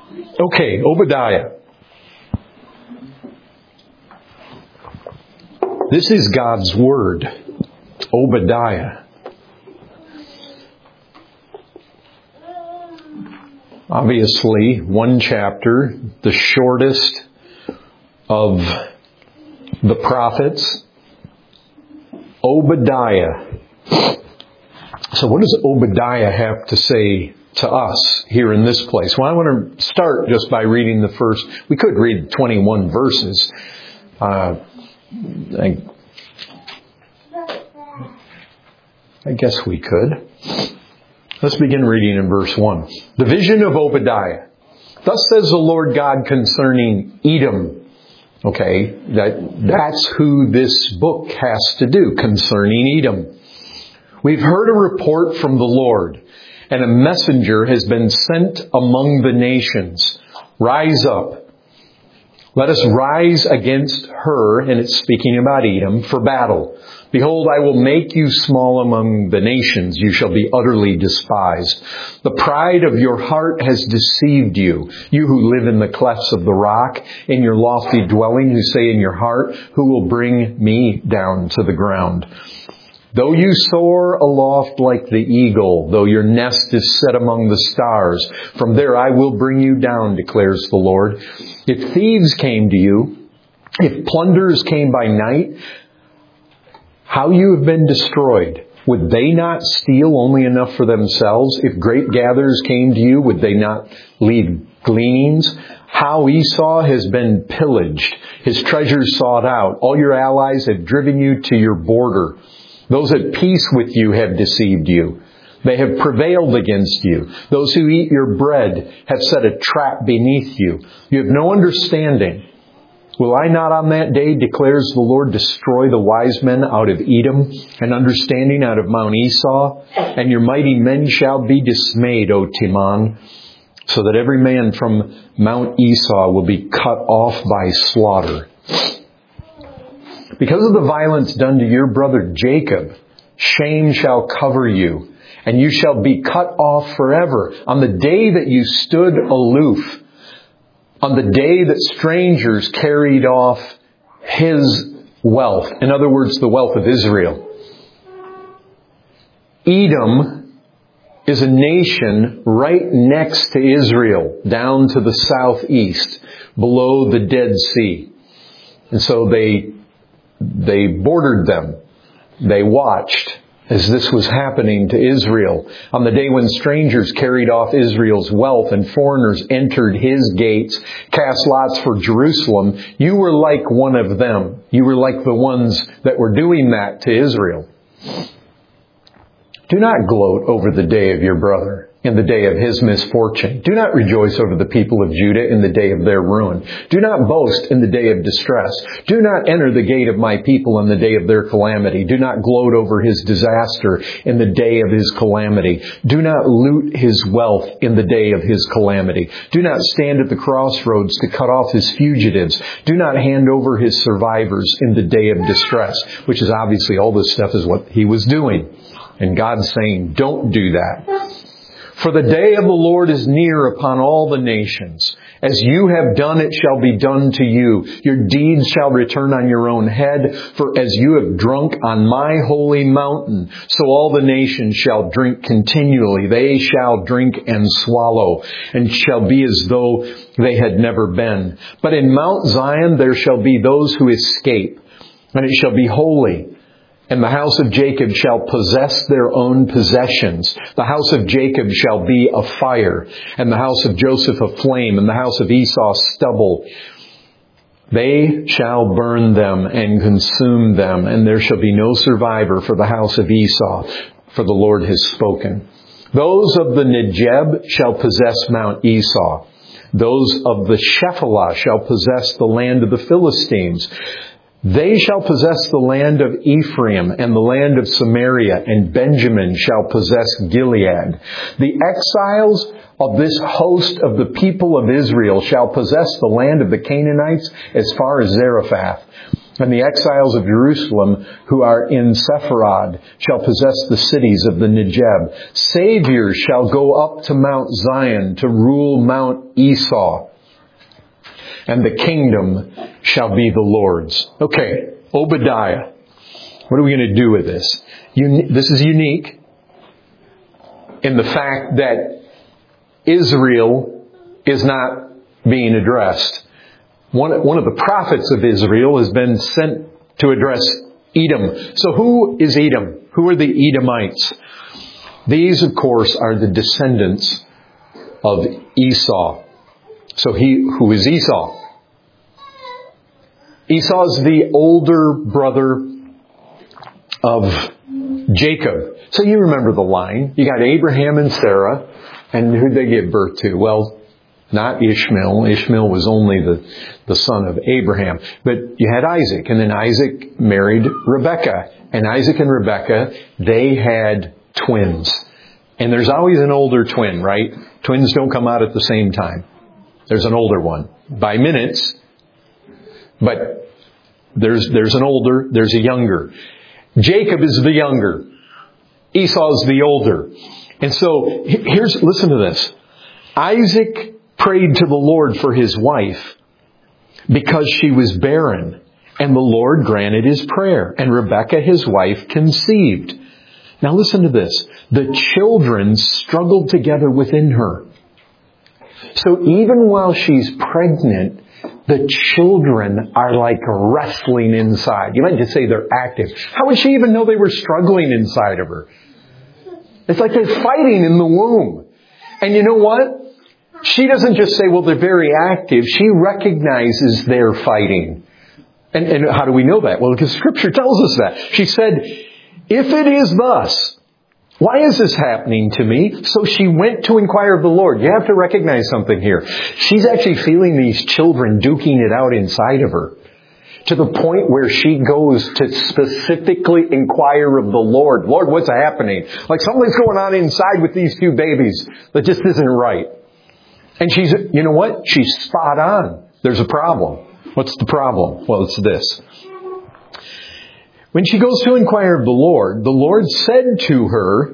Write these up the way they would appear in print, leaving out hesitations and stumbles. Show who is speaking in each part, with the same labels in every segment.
Speaker 1: Okay, Obadiah. This is God's Word. Obadiah. Obviously, one chapter, the shortest of the prophets. Obadiah. So what does Obadiah have to say to us here in this place? Well, I want to start just by reading the first. We could read 21 verses. I guess we could. Let's begin reading in verse 1. The vision of Obadiah. Thus says the Lord God concerning Edom. Okay, that's who this book has to do, concerning Edom. We've heard a report from the Lord, and a messenger has been sent among the nations. Rise up. Let us rise against her, and it's speaking about Edom, for battle. Behold, I will make you small among the nations. You shall be utterly despised. The pride of your heart has deceived you. You who live in the clefts of the rock, in your lofty dwelling, who say in your heart, who will bring me down to the ground? Though you soar aloft like the eagle, though your nest is set among the stars, from there I will bring you down, declares the Lord. If thieves came to you, if plunderers came by night, how you have been destroyed. Would they not steal only enough for themselves? If grape gatherers came to you, would they not leave gleanings? How Esau has been pillaged, his treasures sought out. All your allies have driven you to your border. Those at peace with you have deceived you. They have prevailed against you. Those who eat your bread have set a trap beneath you. You have no understanding. Will I not on that day, declares the Lord, destroy the wise men out of Edom and understanding out of Mount Esau? And your mighty men shall be dismayed, O Teman, so that every man from Mount Esau will be cut off by slaughter. Because of the violence done to your brother Jacob, shame shall cover you, and you shall be cut off forever. On the day that you stood aloof, on the day that strangers carried off his wealth, in other words, the wealth of Israel. Edom is a nation right next to Israel, down to the southeast, below the Dead Sea. And so they bordered them. They watched as this was happening to Israel. On the day when strangers carried off Israel's wealth and foreigners entered his gates, cast lots for Jerusalem, you were like one of them. You were like the ones that were doing that to Israel. Do not gloat over the day of your brother, in the day of his misfortune. Do not rejoice over the people of Judah in the day of their ruin. Do not boast in the day of distress. Do not enter the gate of my people in the day of their calamity. Do not gloat over his disaster in the day of his calamity. Do not loot his wealth in the day of his calamity. Do not stand at the crossroads to cut off his fugitives. Do not hand over his survivors in the day of distress, which is obviously all this stuff is what he was doing. And God's saying, don't do that. For the day of the Lord is near upon all the nations. As you have done, it shall be done to you. Your deeds shall return on your own head. For as you have drunk on my holy mountain, so all the nations shall drink continually. They shall drink and swallow, and shall be as though they had never been. But in Mount Zion there shall be those who escape, and it shall be holy. And the house of Jacob shall possess their own possessions. The house of Jacob shall be a fire, and the house of Joseph a flame, and the house of Esau stubble. They shall burn them and consume them, and there shall be no survivor for the house of Esau, for the Lord has spoken. Those of the Negeb shall possess Mount Esau. Those of the Shephelah shall possess the land of the Philistines. They shall possess the land of Ephraim and the land of Samaria, and Benjamin shall possess Gilead. The exiles of this host of the people of Israel shall possess the land of the Canaanites as far as Zarephath. And the exiles of Jerusalem who are in Sepharad shall possess the cities of the Negeb. Savior shall go up to Mount Zion to rule Mount Esau. And the kingdom shall be the Lord's. Okay, Obadiah. What are we going to do with this? This is unique in the fact that Israel is not being addressed. One of the prophets of Israel has been sent to address Edom. So who is Edom? Who are the Edomites? These, of course, are the descendants of Esau. So who is Esau? Esau is the older brother of Jacob. So you remember the line. You got Abraham and Sarah. And who'd they give birth to? Well, not Ishmael. Ishmael was only the son of Abraham. But you had Isaac. And then Isaac married Rebekah. And Isaac and Rebekah, they had twins. And there's always an older twin, right? Twins don't come out at the same time. There's an older one. By minutes. But there's an older, there's a younger. Jacob is the younger. Esau is the older. And so, listen to this. Isaac prayed to the Lord for his wife because she was barren. And the Lord granted his prayer. And Rebekah, his wife, conceived. Now listen to this. The children struggled together within her. So even while she's pregnant, the children are like wrestling inside. You might just say they're active. How would she even know they were struggling inside of her? It's like they're fighting in the womb. And you know what? She doesn't just say, well, they're very active. She recognizes they're fighting. And how do we know that? Well, because Scripture tells us that. She said, if it is thus, why is this happening to me? So she went to inquire of the Lord. You have to recognize something here. She's actually feeling these children duking it out inside of her. To the point where she goes to specifically inquire of the Lord. Lord, what's happening? Like something's going on inside with these two babies that just isn't right. And you know what? She's spot on. There's a problem. What's the problem? Well, it's this. When she goes to inquire of the Lord said to her,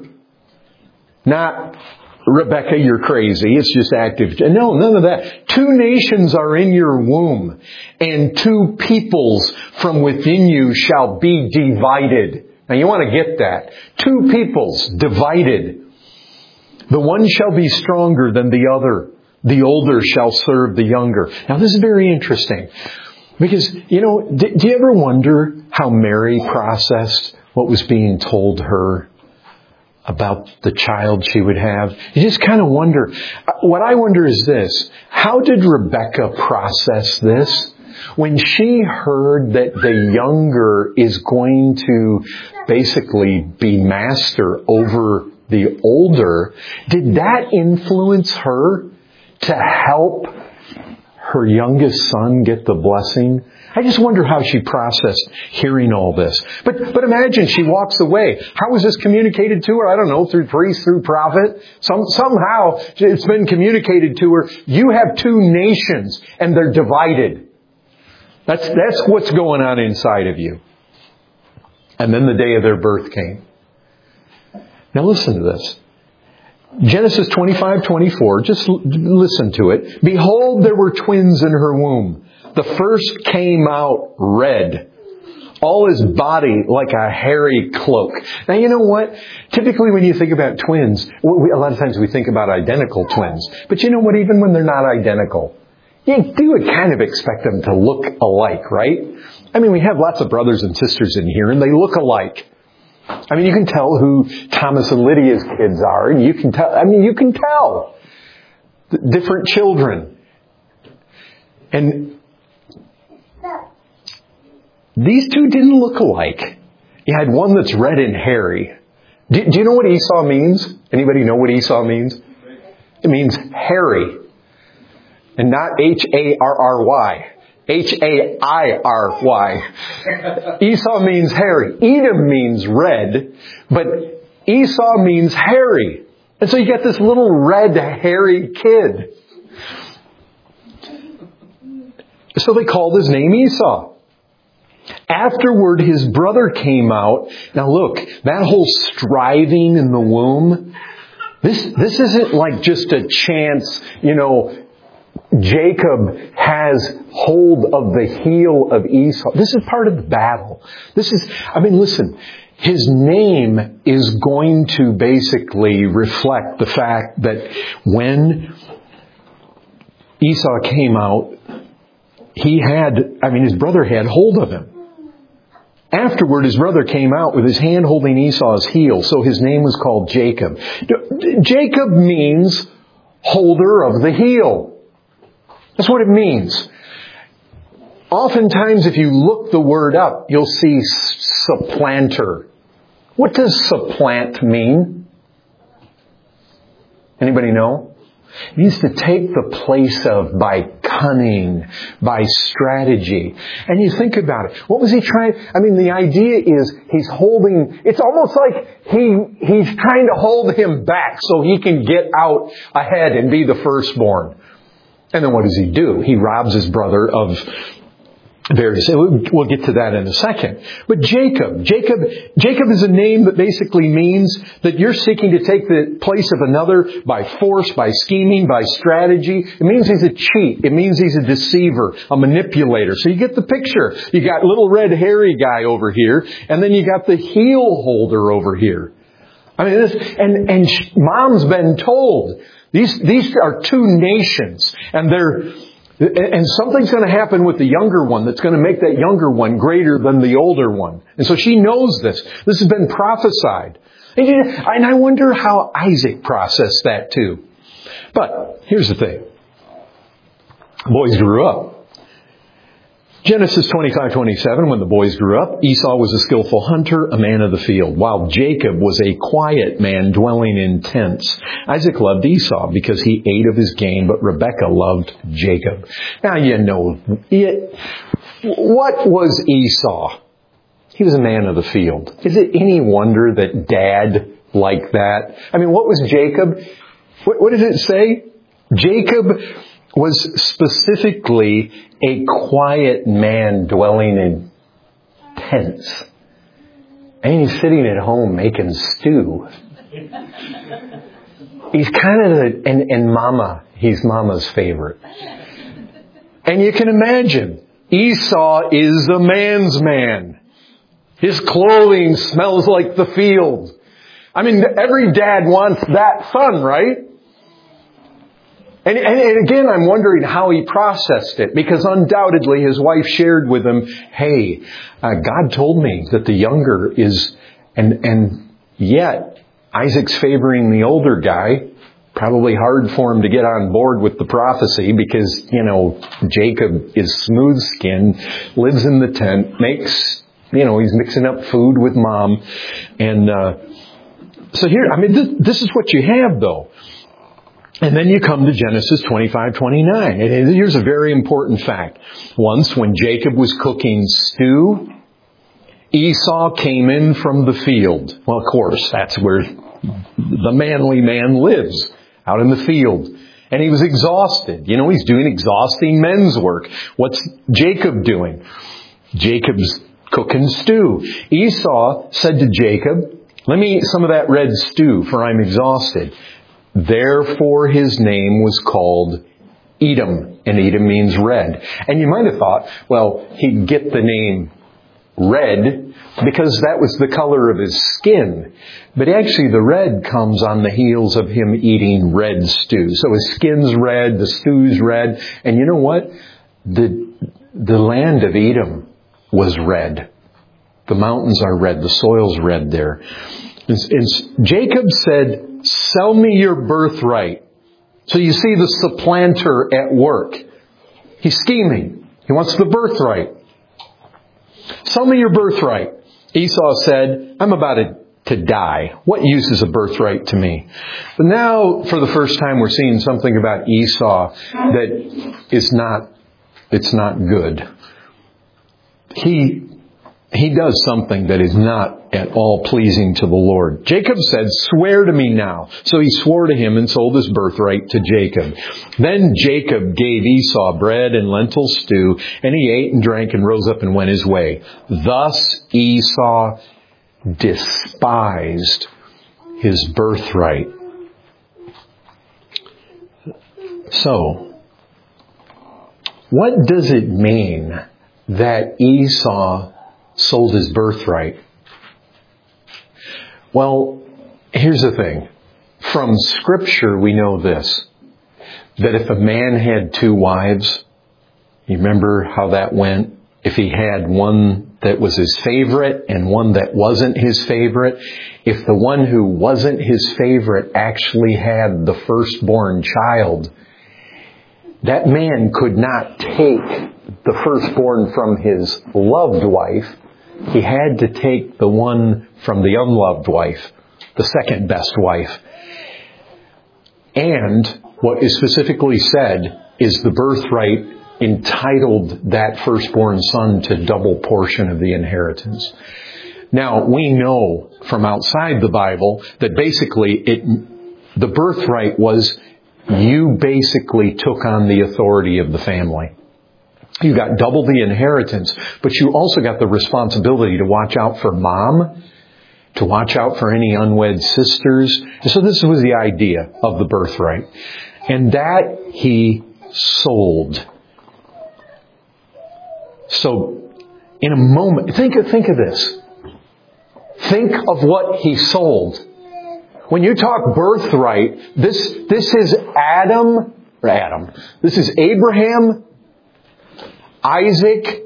Speaker 1: not, Rebekah, you're crazy. It's just active. No, none of that. 2 nations are in your womb, and 2 peoples from within you shall be divided. Now you want to get that. 2 peoples divided. The one shall be stronger than the other. The older shall serve the younger. Now this is very interesting. Because, do you ever wonder how Mary processed what was being told her about the child she would have? You just kind of wonder. What I wonder is this. How did Rebekah process this? When she heard that the younger is going to basically be master over the older, did that influence her to help her youngest son get the blessing? I just wonder how she processed hearing all this. But imagine she walks away. How was this communicated to her? I don't know, through priest, through prophet. Somehow it's been communicated to her. You have 2 nations and they're divided. That's what's going on inside of you. And then the day of their birth came. Now listen to this. Genesis 25:24, just listen to it. Behold, there were twins in her womb. The first came out red, all his body like a hairy cloak. Now, you know what? Typically when you think about twins, a lot of times we think about identical twins. But you know what? Even when they're not identical, you do kind of expect them to look alike, right? I mean, we have lots of brothers and sisters in here, and they look alike. I mean, you can tell who Thomas and Lydia's kids are, and you can tell different children. And these 2 didn't look alike. You had one that's red and hairy. Do you know what Esau means? Anybody know what Esau means? It means hairy. And not Harry. Hairy. Esau means hairy. Edom means red, but Esau means hairy. And so you get this little red, hairy kid. So they called his name Esau. Afterward, his brother came out. Now look, that whole striving in the womb, this isn't like just a chance, Jacob has hold of the heel of Esau. This is part of the battle. Listen, his name is going to basically reflect the fact that when Esau came out, his brother had hold of him. Afterward, his brother came out with his hand holding Esau's heel, so his name was called Jacob. Jacob means holder of the heel. That's what it means. Oftentimes, if you look the word up, you'll see supplanter. What does supplant mean? Anybody know? It means to take the place of by cunning, by strategy. And you think about it. What was he trying? The idea is he's holding, it's almost like he's trying to hold him back so he can get out ahead and be the firstborn. And then what does he do? He robs his brother of various. We'll get to that in a second. But Jacob is a name that basically means that you're seeking to take the place of another by force, by scheming, by strategy. It means he's a cheat. It means he's a deceiver, a manipulator. So you get the picture. You got little red hairy guy over here, and then you got the heel holder over here. And Mom's been told these are two nations, and something's going to happen with the younger one that's going to make that younger one greater than the older one. And so she knows this. This has been prophesied. And I wonder how Isaac processed that too. But here's the thing. Boys grew up. Genesis 25:27, when the boys grew up, Esau was a skillful hunter, a man of the field, while Jacob was a quiet man dwelling in tents. Isaac loved Esau because he ate of his gain, but Rebekah loved Jacob. Now what was Esau? He was a man of the field. Is it any wonder that Dad liked that? What was Jacob? What did it say? Jacob was specifically a quiet man dwelling in tents. And he's sitting at home making stew. He's kind of he's Mama's favorite. And you can imagine, Esau is a man's man. His clothing smells like the field. Every dad wants that son, right? And again, I'm wondering how he processed it, because undoubtedly his wife shared with him, hey, God told me that the younger is, and yet Isaac's favoring the older guy. Probably hard for him to get on board with the prophecy because, Jacob is smooth-skinned, lives in the tent, he's mixing up food with Mom. And so here, this is what you have though. And then you come to Genesis 25:29. And here's a very important fact. Once when Jacob was cooking stew, Esau came in from the field. Well, of course, that's where the manly man lives, out in the field. And he was exhausted. He's doing exhausting men's work. What's Jacob doing? Jacob's cooking stew. Esau said to Jacob, let me eat some of that red stew, for I'm exhausted. Therefore his name was called Edom, and Edom means red. And you might have thought, well, he'd get the name red because that was the color of his skin. But actually the red comes on the heels of him eating red stew. So his skin's red, the stew's red. And you know what? The land of Edom was red. The mountains are red. The soil's red there. And Jacob said, sell me your birthright. So you see the supplanter at work. He's scheming. He wants the birthright. Sell me your birthright. Esau said, I'm about to die. What use is a birthright to me? But now, for the first time, we're seeing something about Esau that it's not good. He he does something that is not at all pleasing to the Lord. Jacob said, "Swear to me now." So he swore to him and sold his birthright to Jacob. Then Jacob gave Esau bread and lentil stew, and he ate and drank and rose up and went his way. Thus Esau despised his birthright. So, what does it mean that Esau sold his birthright? Well, here's the thing. From Scripture, we know this, that if a man had 2 wives, you remember how that went? If he had one that was his favorite and one that wasn't his favorite, if the one who wasn't his favorite actually had the firstborn child, that man could not take the firstborn from his loved wife. He had to take the one from the unloved wife, the second best wife. And what is specifically said is the birthright entitled that firstborn son to double portion of the inheritance. Now, we know from outside the Bible that basically the birthright was you basically took on the authority of the family. You got double the inheritance, but you also got the responsibility to watch out for mom, to watch out for any unwed sisters. And so this was the idea of the birthright. And that he sold. So, in a moment, think of this. Think of what he sold. When you talk birthright, this is Adam. This is Abraham, Isaac,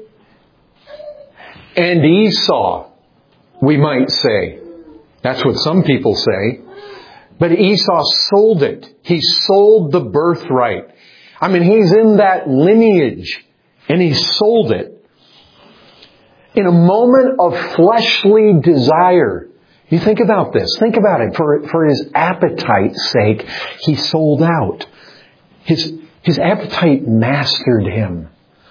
Speaker 1: and Esau, we might say. That's what some people say. But Esau sold it. He sold the birthright. I mean, he's in that lineage, and he sold it. In a moment of fleshly desire. You think about this. Think about it. For his appetite's sake, he sold out. His appetite mastered him.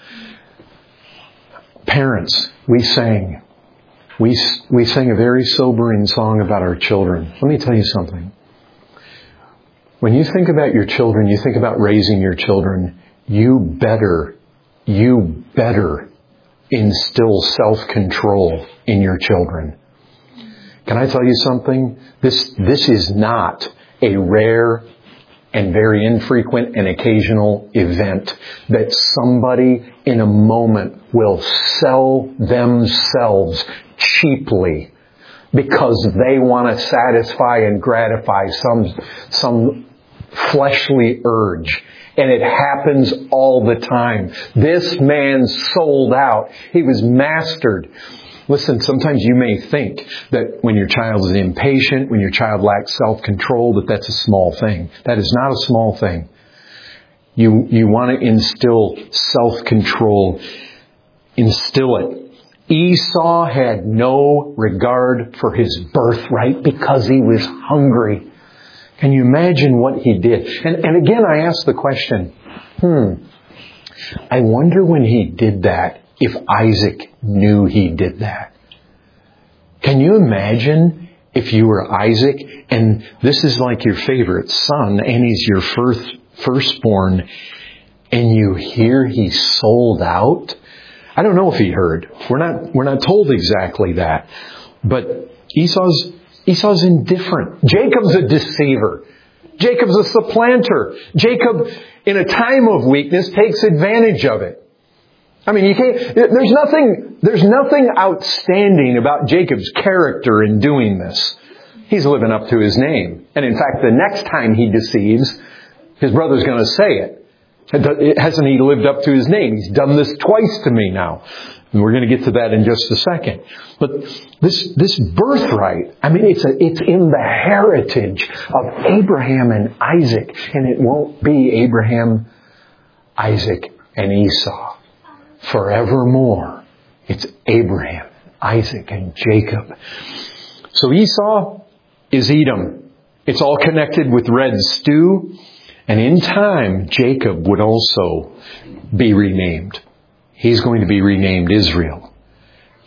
Speaker 1: Parents, we sang a very sobering song about our children. Let me tell you something. When you think about your children, you think about raising your children, you better instill self-control in your children. Can I tell you something? This is not a rare and very infrequent and occasional event that somebody in a moment will sell themselves cheaply because they want to satisfy and gratify some fleshly urge. And it happens all the time. This man sold out. He was mastered. Listen, sometimes you may think that when your child is impatient, when your child lacks self-control, that's a small thing. That is not a small thing. You want to instill self-control. Instill it. Esau had no regard for his birthright because he was hungry. Can you imagine what he did? And again, I ask the question, I wonder when he did that, if Isaac knew he did that. Can you imagine if you were Isaac and this is like your favorite son and he's your firstborn and you hear he sold out? I don't know if he heard. We're not told exactly that. But Esau's indifferent. Jacob's a deceiver. Jacob's a supplanter. Jacob, in a time of weakness, takes advantage of it. I mean, there's nothing outstanding about Jacob's character in doing this. He's living up to his name. And in fact, the next time he deceives, his brother's going to say it. Hasn't he lived up to his name? He's done this twice to me now. And we're going to get to that in just a second. But this birthright, I mean, it's in the heritage of Abraham and Isaac. And it won't be Abraham, Isaac, and Esau forevermore. It's Abraham, Isaac, and Jacob. So Esau is Edom. It's all connected with red stew. And in time, Jacob would also be renamed. He's going to be renamed Israel.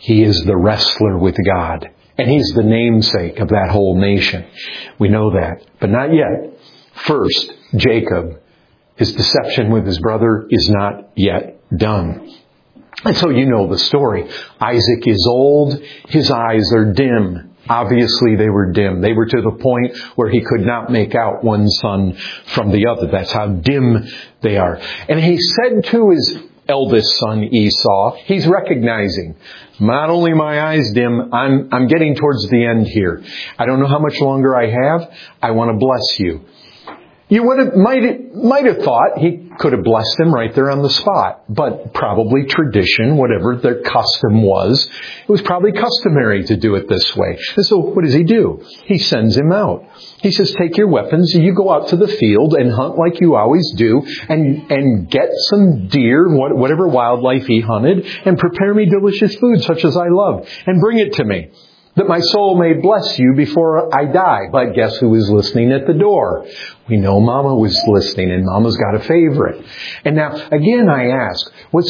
Speaker 1: He is the wrestler with God. And he's the namesake of that whole nation. We know that. But not yet. First, Jacob, his deception with his brother is not yet done. And so you know the story. Isaac is old. His eyes are dim. Obviously they were dim. They were to the point where he could not make out one son from the other. That's how dim they are. And he said to his eldest son Esau, he's recognizing, not only my eyes dim, I'm getting towards the end here. I don't know how much longer I have. I want to bless you. You might have thought he could have blessed him right there on the spot, but probably tradition, whatever their custom was, it was probably customary to do it this way. And so what does he do? He sends him out. He says, take your weapons, you go out to the field and hunt like you always do, and get some deer, whatever wildlife he hunted, and prepare me delicious food such as I love, and bring it to me, that my soul may bless you before I die. But guess who was listening at the door? We know Mama was listening, and Mama's got a favorite. And now, again, I ask, was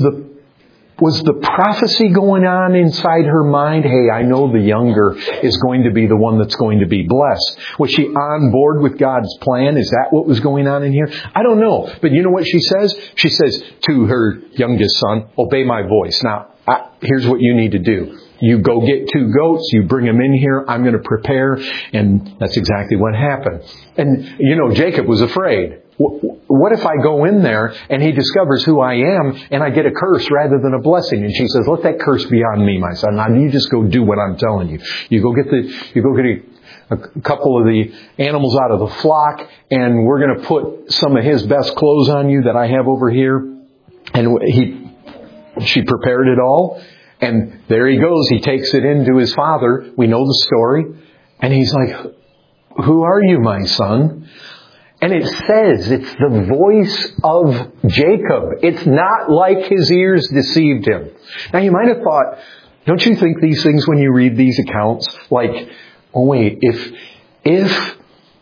Speaker 1: the prophecy going on inside her mind? Hey, I know the younger is going to be the one that's going to be blessed. Was she on board with God's plan? Is that what was going on in here? I don't know. But you know what she says? She says to her youngest son, obey my voice. Now, here's what you need to do. You go get 2 goats, you bring them in here, I'm going to prepare. And that's exactly what happened. And, you know, Jacob was afraid. What if I go in there and he discovers who I am and I get a curse rather than a blessing? And she says, let that curse be on me, my son. Now you just go do what I'm telling you. You go get a couple of the animals out of the flock, and we're going to put some of his best clothes on you that I have over here. And she prepared it all. And there he goes. He takes it into his father. We know the story. And he's like, who are you, my son? And it says it's the voice of Jacob. It's not like his ears deceived him. Now you might have thought, don't you think these things when you read these accounts, like, oh wait, if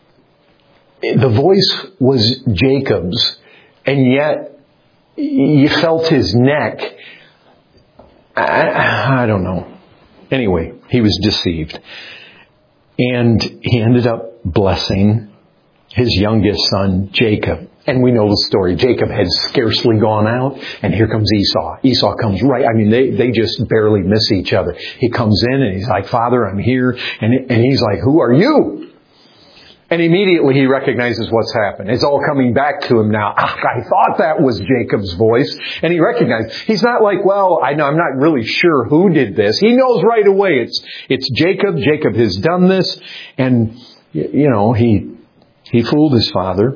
Speaker 1: the voice was Jacob's and yet you felt his neck, I don't know. Anyway, he was deceived. And he ended up blessing his youngest son, Jacob. And we know the story. Jacob had scarcely gone out, and here comes Esau. Esau comes right, they just barely miss each other. He comes in and he's like, Father, I'm here. And he's like, who are you? And immediately he recognizes what's happened. It's all coming back to him now. I thought that was Jacob's voice. And he recognized. He's not like, well, I'm not really sure who did this. He knows right away it's Jacob. Jacob has done this. And, you know, he fooled his father.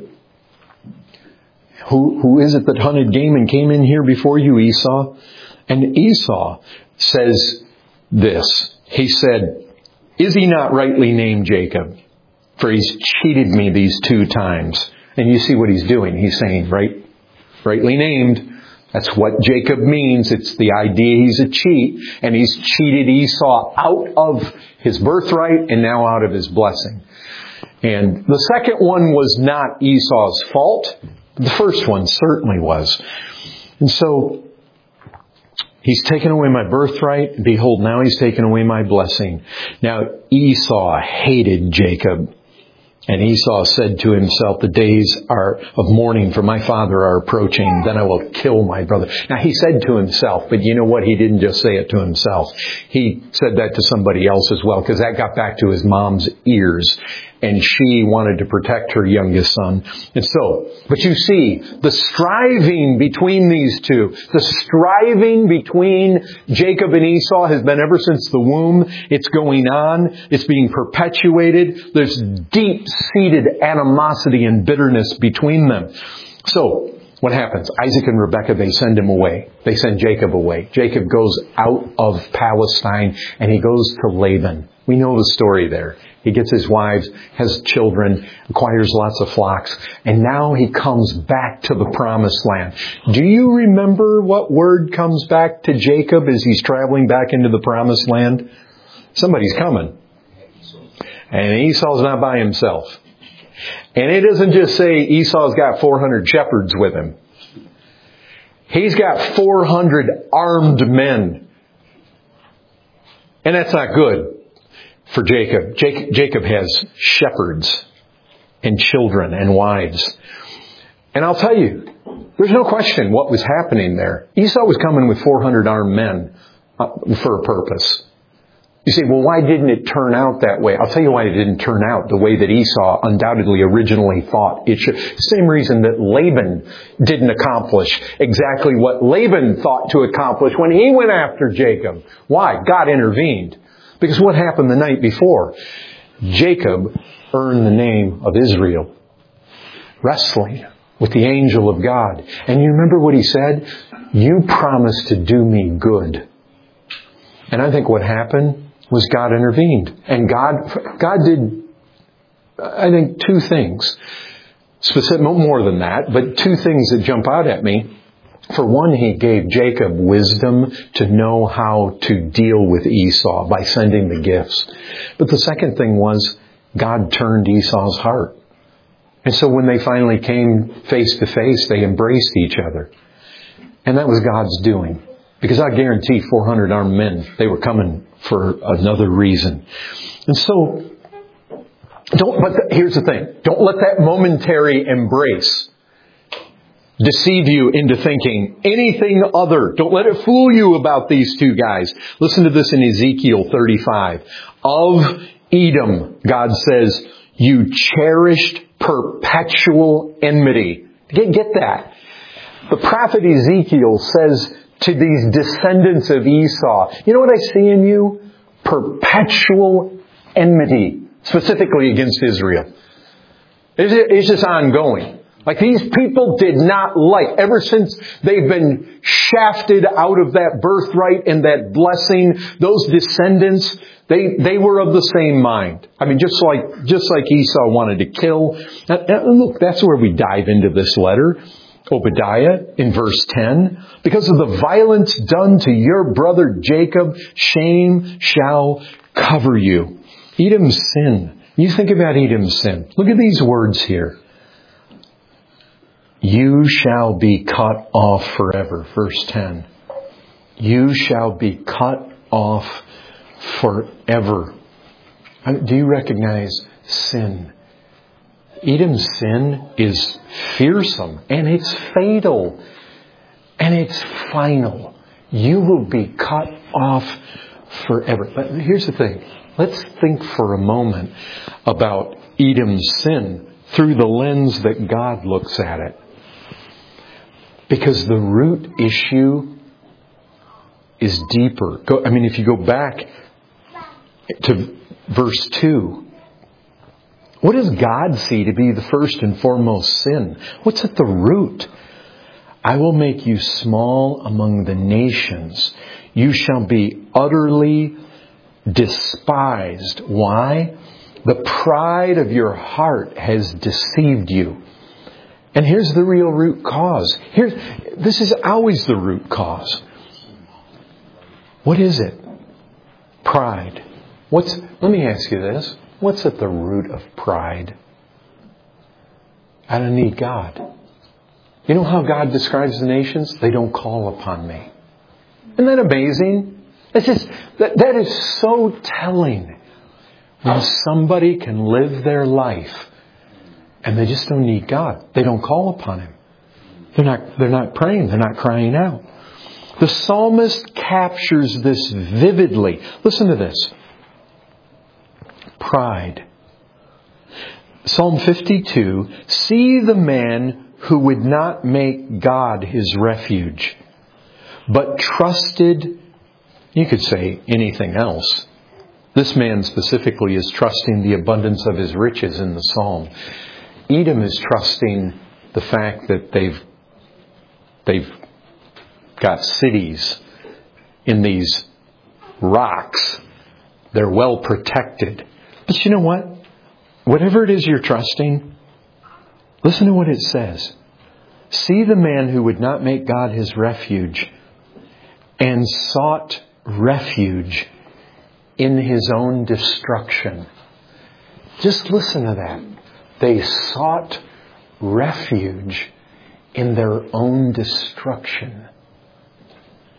Speaker 1: Who is it that hunted game and came in here before you, Esau? And Esau says this. He said, is he not rightly named Jacob? For he's cheated me these 2 times. And you see what he's doing. He's saying, rightly named. That's what Jacob means. It's the idea he's a cheat. And he's cheated Esau out of his birthright and now out of his blessing. And the second one was not Esau's fault. The first one certainly was. And so he's taken away my birthright. And behold, now he's taken away my blessing. Now Esau hated Jacob. And Esau said to himself, the days of mourning for my father are approaching. Then I will kill my brother. Now he said to himself, but you know what? He didn't just say it to himself. He said that to somebody else as well, because that got back to his mom's ears. And she wanted to protect her youngest son. And so, but you see, the striving between these two, the striving between Jacob and Esau has been ever since the womb. It's going on. It's being perpetuated. There's deep-seated animosity and bitterness between them. So, what happens? Isaac and Rebekah, they send him away. They send Jacob away. Jacob goes out of Palestine and he goes to Laban. We know the story there. He gets his wives, has children, acquires lots of flocks, and now he comes back to the promised land. Do you remember what word comes back to Jacob as he's traveling back into the promised land? Somebody's coming. And Esau's not by himself. And it doesn't just say Esau's got 400 shepherds with him. He's got 400 armed men. And that's not good for Jacob. Jacob has shepherds and children and wives. And I'll tell you, there's no question what was happening there. Esau was coming with 400 armed men for a purpose. You say, well, why didn't it turn out that way? I'll tell you why it didn't turn out the way that Esau undoubtedly originally thought it should. Same reason that Laban didn't accomplish exactly what Laban thought to accomplish when he went after Jacob. Why? God intervened. Because what happened the night before? Jacob earned the name of Israel, wrestling with the angel of God. And you remember what he said? You promised to do me good. And I think what happened was God intervened. And God did, I think, two things. More than that, but two things that jump out at me. For one, He gave Jacob wisdom to know how to deal with Esau by sending the gifts. But the second thing was God turned Esau's heart. And so when they finally came face to face, they embraced each other. And that was God's doing. Because I guarantee 400 armed men, they were coming for another reason. And so, here's the thing. Don't let that momentary embrace deceive you into thinking anything other. Don't let it fool you about these two guys. Listen to this in Ezekiel 35. Of Edom, God says, you cherished perpetual enmity. Get that. The prophet Ezekiel says to these descendants of Esau, you know what I see in you? Perpetual enmity, specifically against Israel. It's just ongoing. Like these people did not like, ever since they've been shafted out of that birthright and that blessing, those descendants, they were of the same mind. I mean, just like Esau wanted to kill. And look, that's where we dive into this letter. Obadiah in verse 10. Because of the violence done to your brother Jacob, shame shall cover you. Edom's sin. You think about Edom's sin. Look at these words here. You shall be cut off forever. Verse 10. You shall be cut off forever. Do you recognize sin? Edom's sin is fearsome and it's fatal and it's final. You will be cut off forever. But here's the thing. Let's think for a moment about Edom's sin through the lens that God looks at it. Because the root issue is deeper. If you go back to verse 2, what does God see to be the first and foremost sin? What's at the root? I will make you small among the nations. You shall be utterly despised. Why? The pride of your heart has deceived you. And here's the real root cause. This is always the root cause. What is it? Pride. Let me ask you this. What's at the root of pride? I don't need God. You know how God describes the nations? They don't call upon me. Isn't that amazing? It's just, that is so telling. When somebody can live their life and they just don't need God. They don't call upon Him. They're not praying. They're not crying out. The psalmist captures this vividly. Listen to this. Pride. Psalm 52. See the man who would not make God his refuge, but trusted, you could say anything else. This man specifically is trusting the abundance of his riches in the psalm. Edom is trusting the fact that they've got cities in these rocks. They're well protected. But you know what? Whatever it is you're trusting, listen to what it says. See the man who would not make God his refuge and sought refuge in his own destruction. Just listen to that. They sought refuge in their own destruction.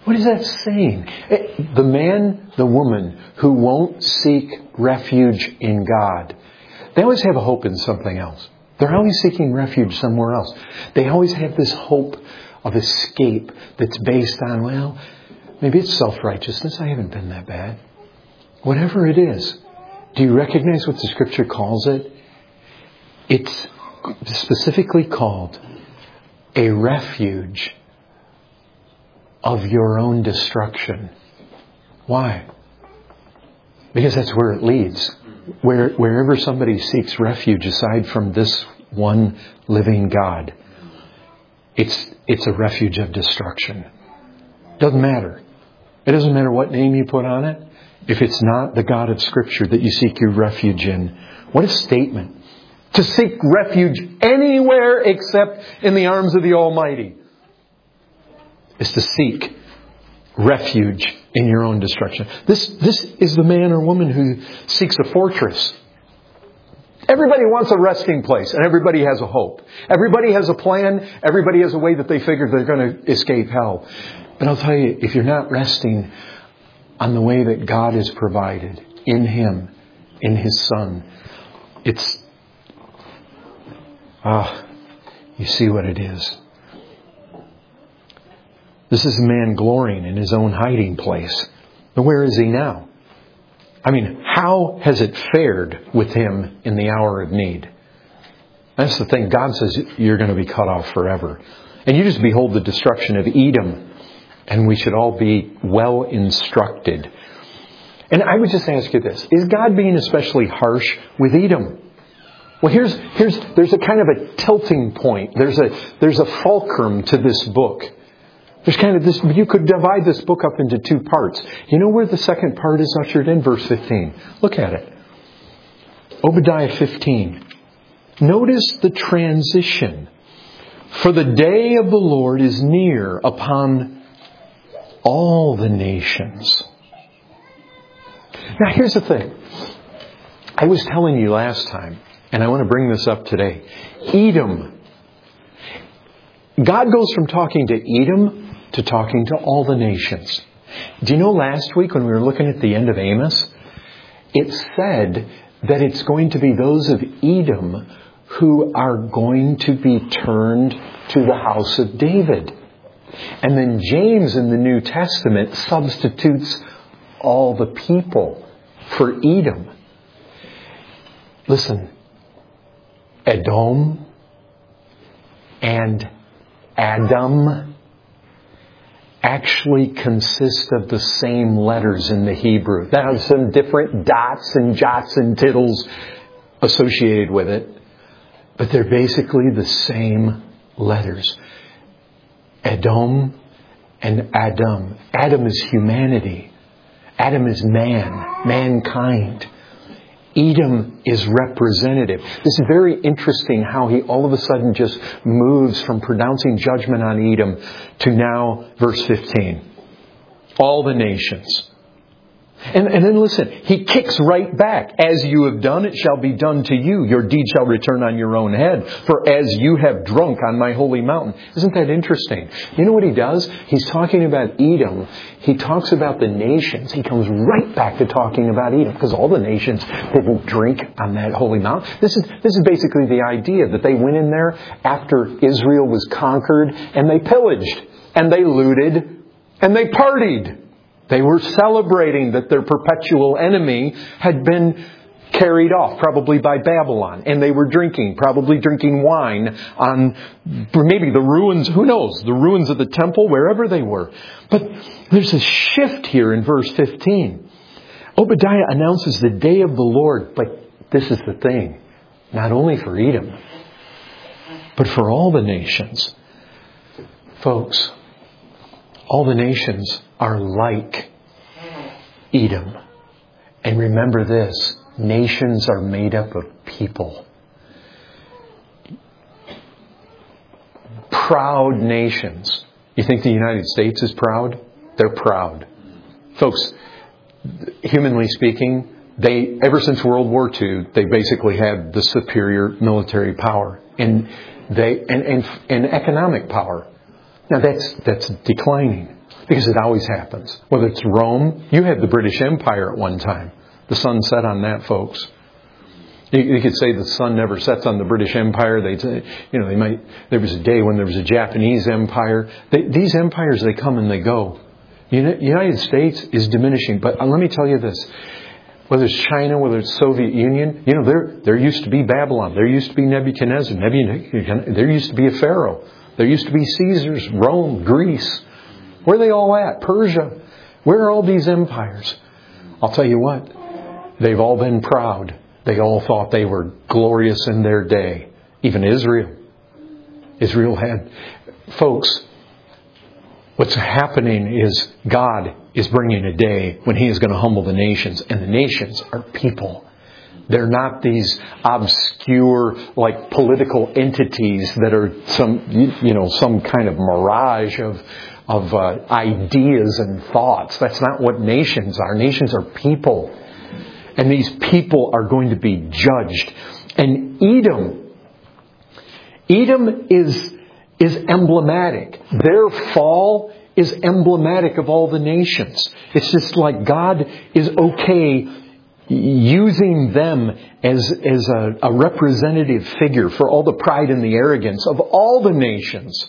Speaker 1: What is that saying? The man, the woman who won't seek refuge in God, they always have a hope in something else. They're always seeking refuge somewhere else. They always have this hope of escape that's based on, well, maybe it's self-righteousness. I haven't been that bad. Whatever it is. Do you recognize what the Scripture calls it? It's specifically called a refuge of your own destruction. Why? Because that's where it leads. Wherever somebody seeks refuge aside from this one living God, it's a refuge of destruction. Doesn't matter. It doesn't matter what name you put on it. If it's not the God of Scripture that you seek your refuge in. What a statement. To seek refuge anywhere except in the arms of the Almighty is to seek refuge in your own destruction. This is the man or woman who seeks a fortress. Everybody wants a resting place, and everybody has a hope. Everybody has a plan. Everybody has a way that they figure they're going to escape hell. But I'll tell you, if you're not resting on the way that God has provided in Him, in His Son, you see what it is. This is a man glorying in his own hiding place. But where is he now? I mean, how has it fared with him in the hour of need? That's the thing. God says you're going to be cut off forever. And you just behold the destruction of Edom. And we should all be well instructed. And I would just ask you this. Is God being especially harsh with Edom? Well, there's a kind of a tilting point. There's a fulcrum to this book. There's kind of this, you could divide this book up into two parts. You know where the second part is ushered in? Verse 15. Look at it. Obadiah 15. Notice the transition. For the day of the Lord is near upon all the nations. Now here's the thing. I was telling you last time, and I want to bring this up today. Edom. God goes from talking to Edom to talking to all the nations. Do you know last week when we were looking at the end of Amos, it said that it's going to be those of Edom who are going to be turned to the house of David. And then James in the New Testament substitutes all the people for Edom. Listen, Edom and Adam actually consist of the same letters in the Hebrew. There are some different dots and jots and tittles associated with it, but they're basically the same letters. Edom and Adam. Adam is humanity. Adam is mankind. Edom is representative. This is very interesting how he all of a sudden just moves from pronouncing judgment on Edom to now verse 15. All the nations. And then listen, he kicks right back. As you have done, it shall be done to you. Your deed shall return on your own head. For as you have drunk on my holy mountain. Isn't that interesting? You know what he does? He's talking about Edom. He talks about the nations. He comes right back to talking about Edom. Because all the nations didn't drink on that holy mountain. This is basically the idea that they went in there after Israel was conquered. And they pillaged. And they looted. And they partied. They were celebrating that their perpetual enemy had been carried off, probably by Babylon. And they were probably drinking wine on maybe the ruins, who knows, the ruins of the temple, wherever they were. But there's a shift here in verse 15. Obadiah announces the day of the Lord, but this is the thing. Not only for Edom, but for all the nations. Folks, all the nations are like Edom. And remember this, nations are made up of people. Proud nations. You think the United States is proud? They're proud. Folks, humanly speaking, ever since World War II, they basically had the superior military power and economic power. Now that's declining. Because it always happens. Whether it's Rome, you had the British Empire at one time. The sun set on that, folks. You could say the sun never sets on the British Empire. There was a day when there was a Japanese empire. These empires, they come and they go. The United States is diminishing. But let me tell you this. Whether it's China, whether it's Soviet Union, there used to be Babylon. There used to be Nebuchadnezzar. There used to be a Pharaoh. There used to be Caesars, Rome, Greece. Where are they all at? Persia. Where are all these empires? I'll tell you what. They've all been proud. They all thought they were glorious in their day. Even Israel. Israel had... Folks, what's happening is God is bringing a day when He is going to humble the nations. And the nations are people. They're not these obscure, political entities that are some kind of mirage of ideas and thoughts. That's not what nations are. Nations are people. And these people are going to be judged. And Edom is emblematic. Their fall is emblematic of all the nations. It's just like God is okay using them as a representative figure for all the pride and the arrogance of all the nations.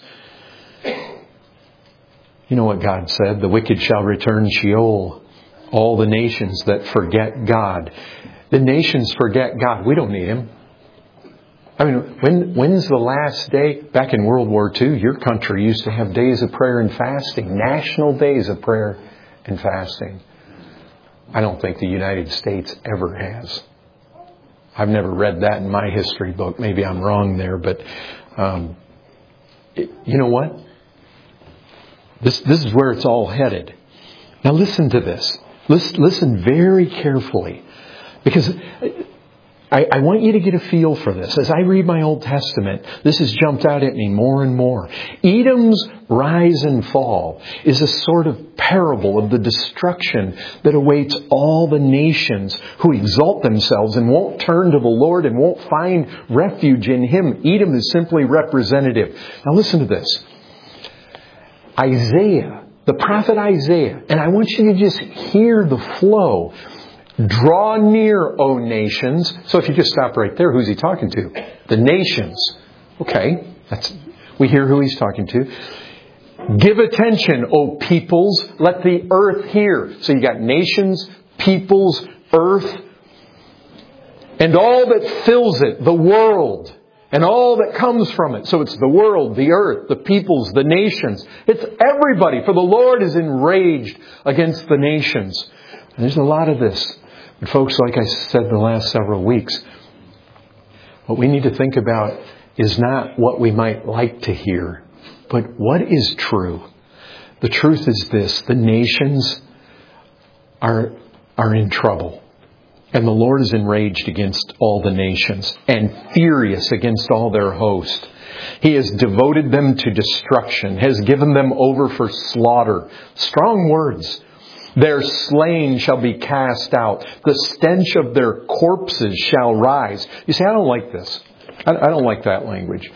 Speaker 1: You know what God said? The wicked shall return Sheol. All the nations that forget God. The nations forget God. We don't need Him. I mean, when's the last day? Back in World War II, your country used to have days of prayer and fasting. National days of prayer and fasting. I don't think the United States ever has. I've never read that in my history book. Maybe I'm wrong there, but you know what? This is where it's all headed. Now listen to this. Listen very carefully. Because I want you to get a feel for this. As I read my Old Testament, this has jumped out at me more and more. Edom's rise and fall is a sort of parable of the destruction that awaits all the nations who exalt themselves and won't turn to the Lord and won't find refuge in Him. Edom is simply representative. Now listen to this. Isaiah, the prophet Isaiah, and I want you to just hear the flow. Draw near, O nations. So if you just stop right there, who's he talking to? The nations. Okay, we hear who he's talking to. Give attention, O peoples. Let the earth hear. So you got nations, peoples, earth, and all that fills it, the world, and all that comes from it. So it's the world, the earth, the peoples, the nations. It's everybody, for the Lord is enraged against the nations. And there's a lot of this. But folks, like I said the last several weeks, what we need to think about is not what we might like to hear, but what is true. The truth is this: the nations are in trouble. And the Lord is enraged against all the nations and furious against all their host. He has devoted them to destruction, has given them over for slaughter. Strong words. Their slain shall be cast out. The stench of their corpses shall rise. You say, I don't like this. I don't like that language.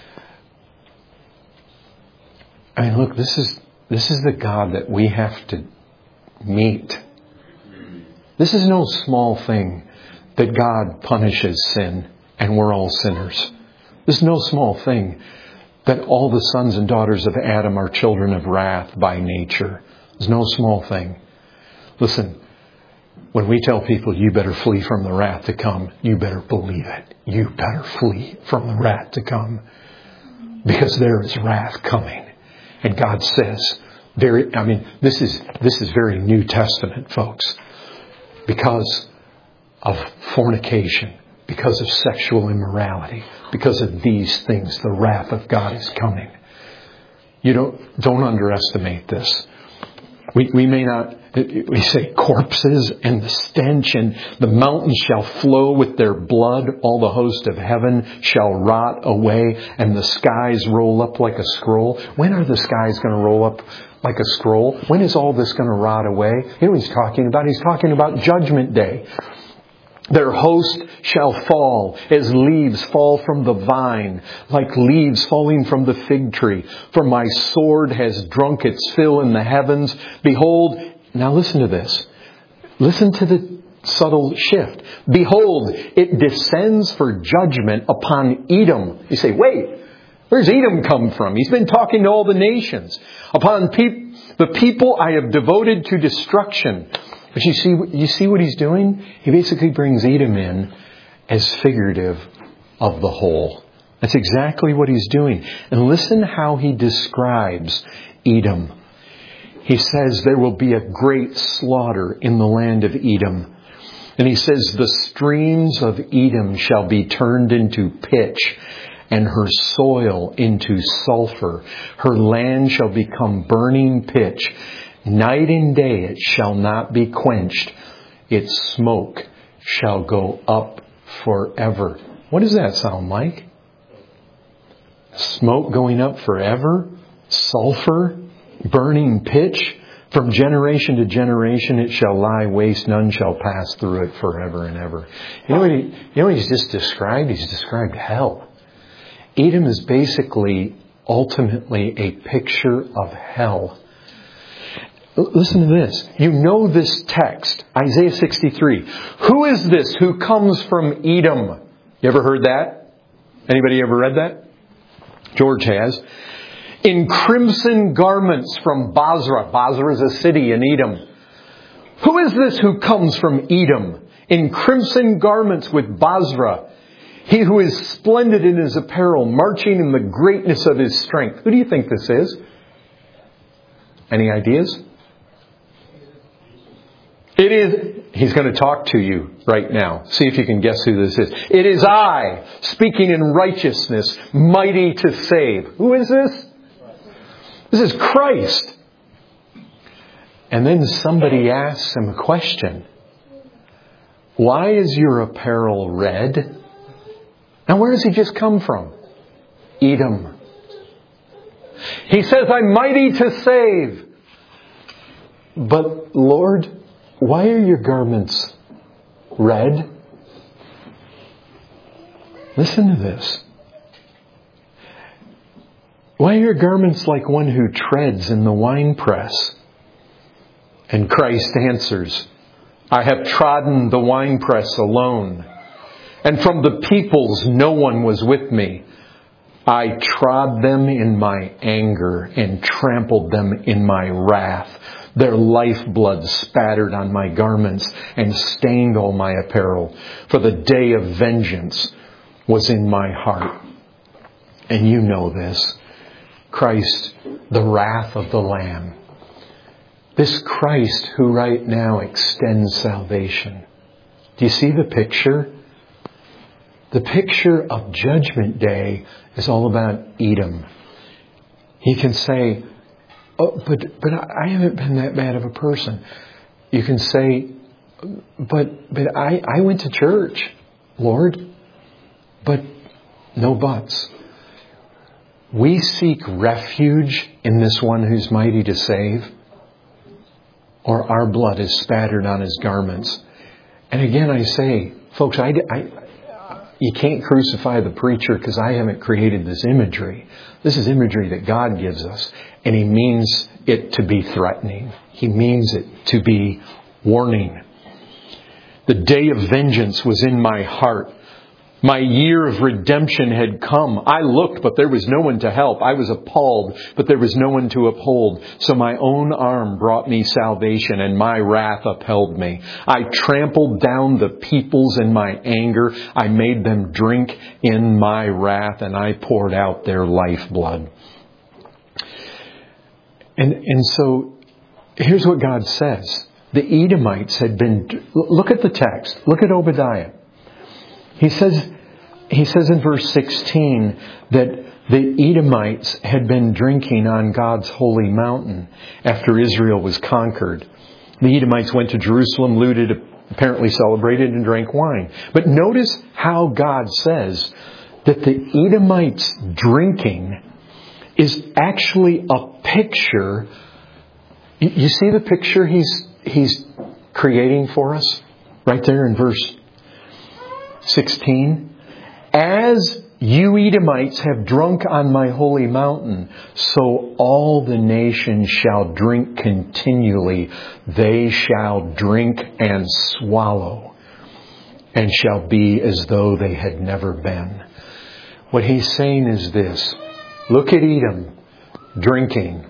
Speaker 1: I mean, look, this is the God that we have to meet. This is no small thing that God punishes sin and we're all sinners. This is no small thing that all the sons and daughters of Adam are children of wrath by nature. It's no small thing. Listen, when we tell people you better flee from the wrath to come, you better believe it. You better flee from the wrath to come. Because there is wrath coming. And God says, this is very New Testament, folks. Because of fornication, because of sexual immorality, because of these things, the wrath of God is coming. You don't underestimate this. We may not, we say corpses and the stench, and the mountains shall flow with their blood. All the host of heaven shall rot away, and the skies roll up like a scroll. When are the skies going to roll up like a scroll? When is all this going to rot away? You know what he's talking about? He's talking about Judgment Day. Their host shall fall as leaves fall from the vine, like leaves falling from the fig tree. For my sword has drunk its fill in the heavens. Behold, now listen to this. Listen to the subtle shift. Behold, it descends for judgment upon Edom. You say, wait, where's Edom come from? He's been talking to all the nations. Upon the people I have devoted to destruction. But you see what he's doing? He basically brings Edom in as figurative of the whole. That's exactly what he's doing. And listen how he describes Edom. He says there will be a great slaughter in the land of Edom. And he says the streams of Edom shall be turned into pitch, and her soil into sulfur. Her land shall become burning pitch. Night and day it shall not be quenched. Its smoke shall go up forever. What does that sound like? Smoke going up forever? Sulfur? Burning pitch? From generation to generation it shall lie waste. None shall pass through it forever and ever. You know what he's just described? He's described hell. Edom is basically, ultimately, a picture of hell. Listen to this. You know this text, Isaiah 63. Who is this who comes from Edom? You ever heard that? Anybody ever read that? George has. In crimson garments from Basra. Basra is a city in Edom. Who is this who comes from Edom? In crimson garments with Basra. He who is splendid in his apparel, marching in the greatness of his strength. Who do you think this is? Any ideas? It is, he's going to talk to you right now. See if you can guess who this is. It is I, speaking in righteousness, mighty to save. Who is this? This is Christ. And then somebody asks him a question. Why is your apparel red? Now where does he just come from? Edom. He says, I'm mighty to save. But Lord, why are your garments red? Listen to this. Why are your garments like one who treads in the winepress? And Christ answers, I have trodden the winepress alone, and from the peoples no one was with me. I trod them in my anger and trampled them in my wrath. Their lifeblood spattered on my garments and stained all my apparel. For the day of vengeance was in my heart. And you know this. Christ, the wrath of the Lamb. This Christ who right now extends salvation. Do you see the picture? The picture of Judgment Day is all about Edom. He can say, oh, but I haven't been that bad of a person. You can say, but I went to church, Lord. But no buts. We seek refuge in this one who's mighty to save, or our blood is spattered on his garments. And again, I say, folks, you can't crucify the preacher because I haven't created this imagery. This is imagery that God gives us. And He means it to be threatening. He means it to be warning. The day of vengeance was in my heart. My year of redemption had come. I looked, but there was no one to help. I was appalled, but there was no one to uphold. So my own arm brought me salvation, and my wrath upheld me. I trampled down the peoples in my anger. I made them drink in my wrath, and I poured out their lifeblood. And so here's what God says. The Edomites had been... Look at the text. Look at Obadiah. He says in verse 16 that the Edomites had been drinking on God's holy mountain after Israel was conquered. The Edomites went to Jerusalem, looted, apparently celebrated, and drank wine. But notice how God says that the Edomites drinking is actually a picture. You see the picture he's creating for us right there in verse 16. As you Edomites have drunk on my holy mountain, so all the nations shall drink continually. They shall drink and swallow, and shall be as though they had never been. What he's saying is this. Look at Edom drinking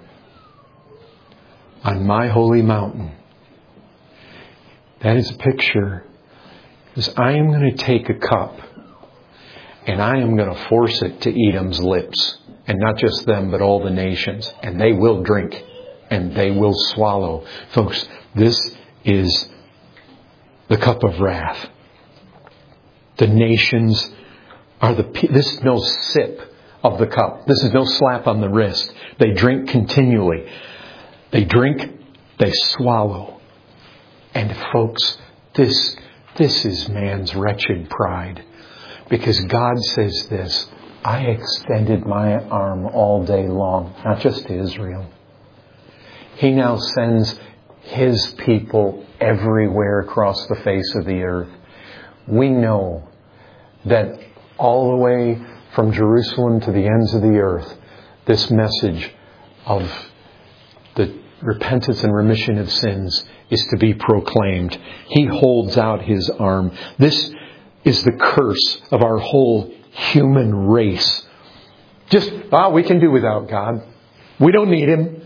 Speaker 1: on my holy mountain. That is a picture. Because I am going to take a cup and I am going to force it to Edom's lips. And not just them, but all the nations. And they will drink and they will swallow. Folks, this is the cup of wrath. The nations are this is no sip of the cup. This is no slap on the wrist. They drink continually. They drink, they swallow. And folks, this is man's wretched pride. Because God says this, I extended my arm all day long, not just to Israel. He now sends His people everywhere across the face of the earth. We know that all the way from Jerusalem to the ends of the earth, this message of the repentance and remission of sins is to be proclaimed. He holds out His arm. This is the curse of our whole human race. We can do without God. We don't need Him.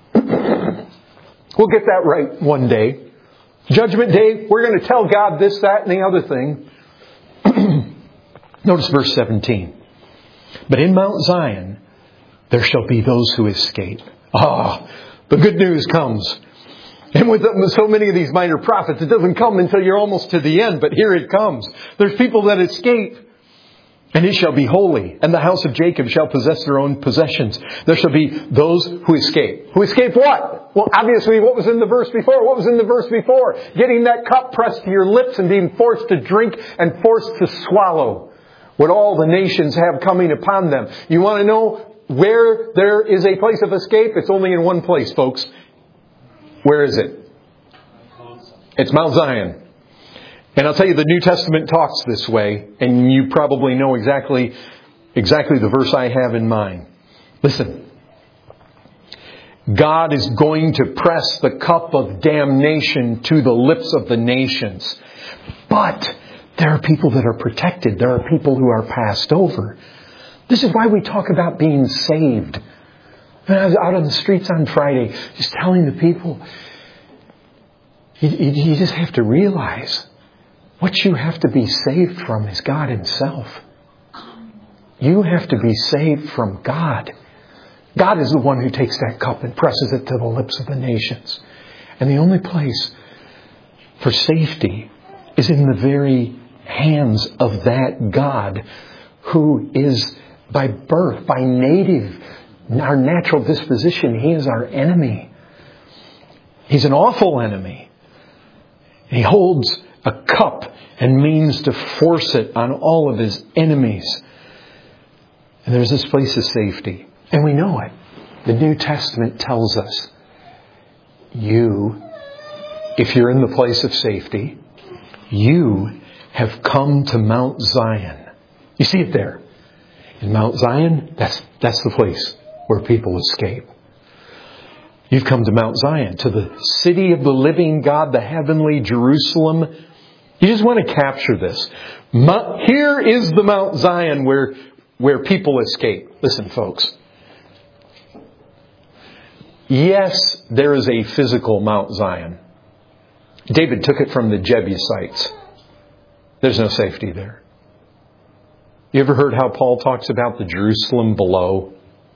Speaker 1: We'll get that right one day. Judgment Day, we're going to tell God this, that, and the other thing. Notice verse 17. But in Mount Zion, there shall be those who escape. The good news comes. And with so many of these minor prophets, it doesn't come until you're almost to the end, but here it comes. There's people that escape. And it shall be holy, and the house of Jacob shall possess their own possessions. There shall be those who escape. Who escape what? Well, obviously, what was in the verse before? What was in the verse before? Getting that cup pressed to your lips and being forced to drink and forced to swallow what all the nations have coming upon them. You want to know where there is a place of escape? It's only in one place, folks. Where is it? It's Mount Zion. And I'll tell you, the New Testament talks this way, and you probably know exactly the verse I have in mind. Listen. God is going to press the cup of damnation to the lips of the nations. But there are people that are protected. There are people who are passed over. This is why we talk about being saved. When I was out on the streets on Friday, just telling the people, you just have to realize what you have to be saved from is God Himself. You have to be saved from God. God is the one who takes that cup and presses it to the lips of the nations. And the only place for safety is in the very hands of that God who is by birth, by native, our natural disposition, He is our enemy. He's an awful enemy. He holds a cup and means to force it on all of His enemies. And there's this place of safety. And we know it. The New Testament tells us, if you're in the place of safety, you have come to Mount Zion. You see it there. In Mount Zion, that's the place where people escape. You've come to Mount Zion, to the city of the living God, the heavenly Jerusalem. You just want to capture this. Here is the Mount Zion where people escape. Listen, folks. Yes, there is a physical Mount Zion. David took it from the Jebusites. There's no safety there. You ever heard how Paul talks about the Jerusalem below?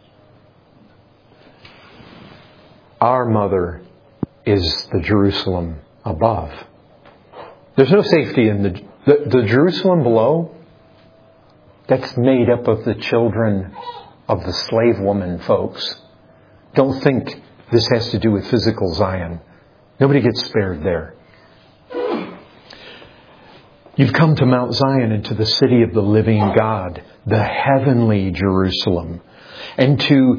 Speaker 1: Our mother is the Jerusalem above. There's no safety in the Jerusalem below. That's made up of the children of the slave woman, folks. Don't think this has to do with physical Zion. Nobody gets spared there. You've come to Mount Zion and to the city of the living God, the heavenly Jerusalem, and to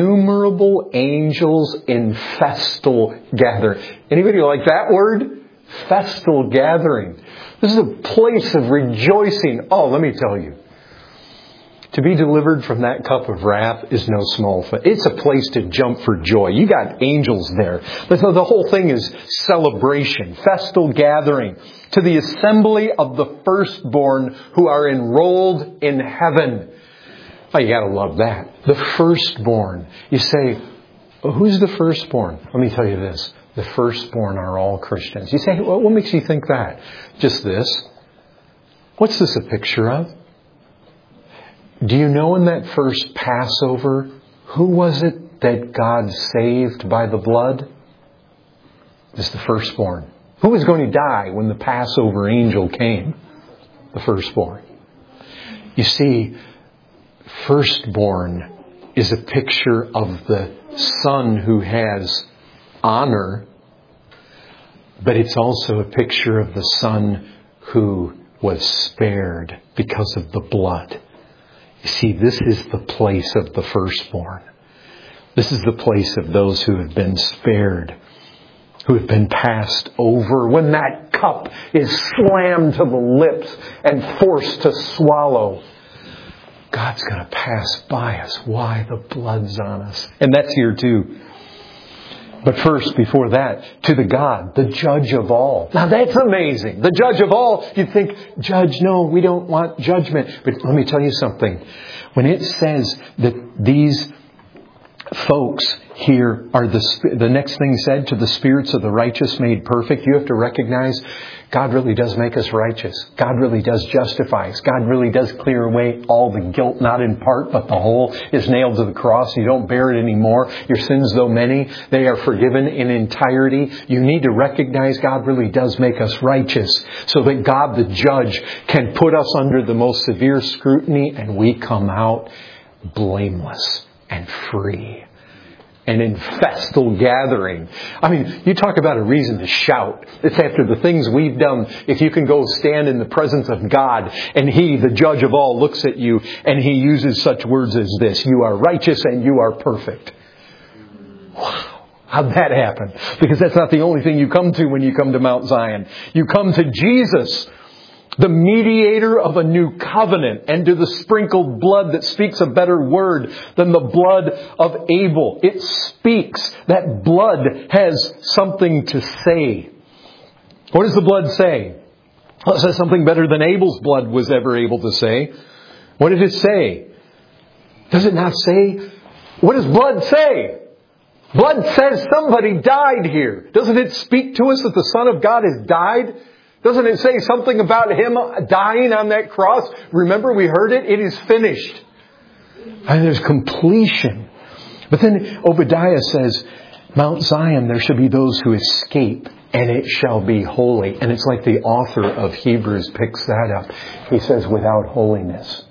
Speaker 1: innumerable angels in festal gather. Anybody like that word? Festal gathering. This is a place of rejoicing. Oh, let me tell you. To be delivered from that cup of wrath is no small thing. It's a place to jump for joy. You got angels there. The whole thing is celebration, festal gathering. To the assembly of the firstborn who are enrolled in heaven. Oh, you got to love that. The firstborn. You say, well, who's the firstborn? Let me tell you this. The firstborn are all Christians. You say, well, what makes you think that? Just this. What's this a picture of? Do you know in that first Passover, who was it that God saved by the blood? It's the firstborn. Who was going to die when the Passover angel came? The firstborn. You see, firstborn is a picture of the son who has honor, but it's also a picture of the son who was spared because of the blood. You see, this is the place of the firstborn. This is the place of those who have been spared, who have been passed over. When that cup is slammed to the lips and forced to swallow, God's going to pass by us. Why? The blood's on us. And that's here too. But first, before that, to the God, the judge of all. Now that's amazing. The judge of all. You'd think, judge, no, we don't want judgment. But let me tell you something. When it says that these folks here are the next thing said, to the spirits of the righteous made perfect, you have to recognize God really does make us righteous. God really does justify us. God really does clear away all the guilt, not in part, but the whole is nailed to the cross. You don't bear it anymore. Your sins, though many, they are forgiven in entirety. You need to recognize God really does make us righteous so that God, the judge, can put us under the most severe scrutiny and we come out blameless and free. And in festal gathering. I mean, you talk about a reason to shout. It's after the things we've done. If you can go stand in the presence of God and He, the judge of all, looks at you and He uses such words as this: you are righteous and you are perfect. Wow. How'd that happen? Because that's not the only thing you come to when you come to Mount Zion. You come to Jesus, the mediator of a new covenant, and to the sprinkled blood that speaks a better word than the blood of Abel. It speaks. That blood has something to say. What does the blood say? Well, it says something better than Abel's blood was ever able to say. What did it say? Does it not say? What does blood say? Blood says somebody died here. Doesn't it speak to us that the Son of God has died? Doesn't it say something about Him dying on that cross? Remember, we heard it. It is finished. And there's completion. But then Obadiah says, Mount Zion, there shall be those who escape, and it shall be holy. And it's like the author of Hebrews picks that up. He says, without holiness,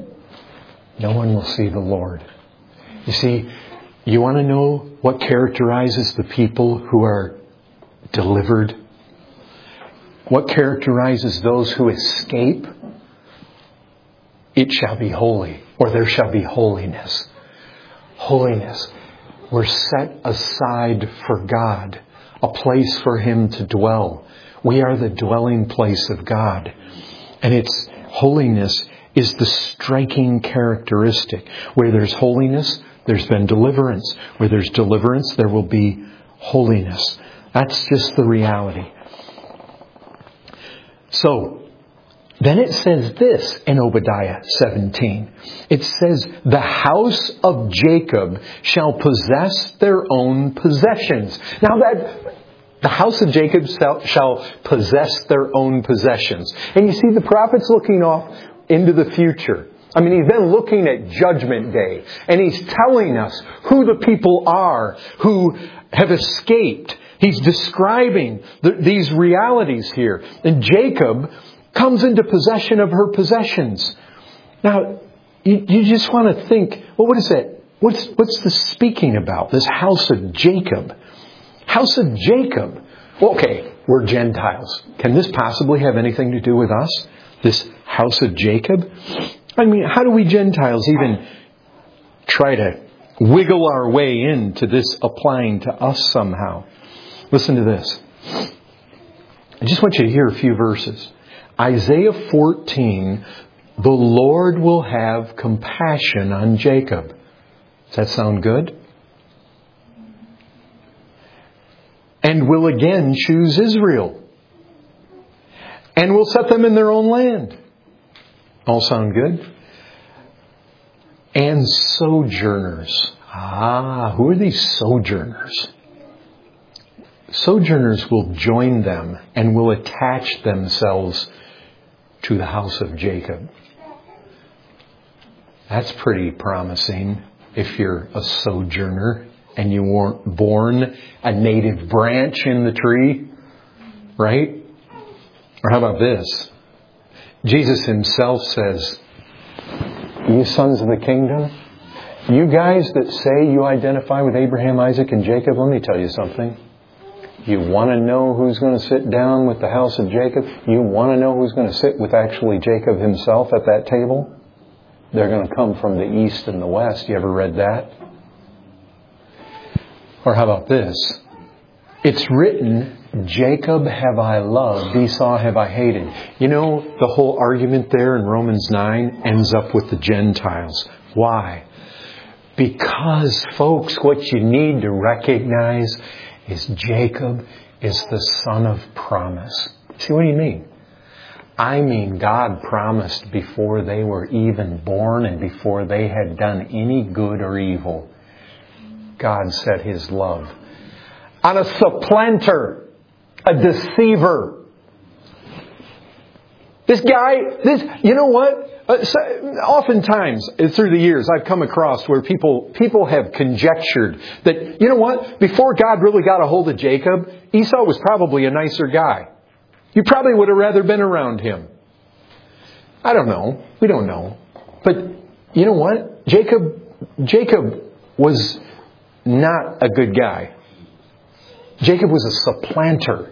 Speaker 1: no one will see the Lord. You see, you want to know what characterizes the people who are delivered? What characterizes those who escape? It shall be holy, or there shall be holiness. Holiness. We're set aside for God, a place for Him to dwell. We are the dwelling place of God. And its holiness is the striking characteristic. Where there's holiness, there's been deliverance. Where there's deliverance, there will be holiness. That's just the reality. So, then it says this in Obadiah 17. It says, the house of Jacob shall possess their own possessions. Now that the house of Jacob shall possess their own possessions. And you see, the prophet's looking off into the future. I mean, he's been looking at Judgment Day. And he's telling us who the people are who have escaped. He's describing these realities here. And Jacob comes into possession of her possessions. Now, you just want to think, well, what is that? What's this speaking about? This house of Jacob. House of Jacob. Okay, we're Gentiles. Can this possibly have anything to do with us? This house of Jacob? I mean, how do we Gentiles even try to wiggle our way into this applying to us somehow? Listen to this. I just want you to hear a few verses. Isaiah 14, the Lord will have compassion on Jacob. Does that sound good? And will again choose Israel. And will set them in their own land. All sound good? And sojourners. Who are these sojourners? Sojourners will join them and will attach themselves to the house of Jacob. That's pretty promising if you're a sojourner and you weren't born a native branch in the tree, right? Or how about this? Jesus himself says, you sons of the kingdom, you guys that say you identify with Abraham, Isaac, and Jacob, let me tell you something. You want to know who's going to sit down with the house of Jacob? You want to know who's going to sit with actually Jacob himself at that table? They're going to come from the east and the west. You ever read that? Or how about this? It's written, Jacob have I loved, Esau have I hated. You know, the whole argument there in Romans 9 ends up with the Gentiles. Why? Because, folks, what you need to recognize is Jacob is the son of promise. See, what do you mean? I mean, God promised before they were even born and before they had done any good or evil. God set His love on a supplanter, a deceiver. This guy, you know what? Oftentimes, through the years, I've come across where people have conjectured that, you know what? Before God really got a hold of Jacob, Esau was probably a nicer guy. You probably would have rather been around him. I don't know. We don't know. But you know what? Jacob was not a good guy. Jacob was a supplanter.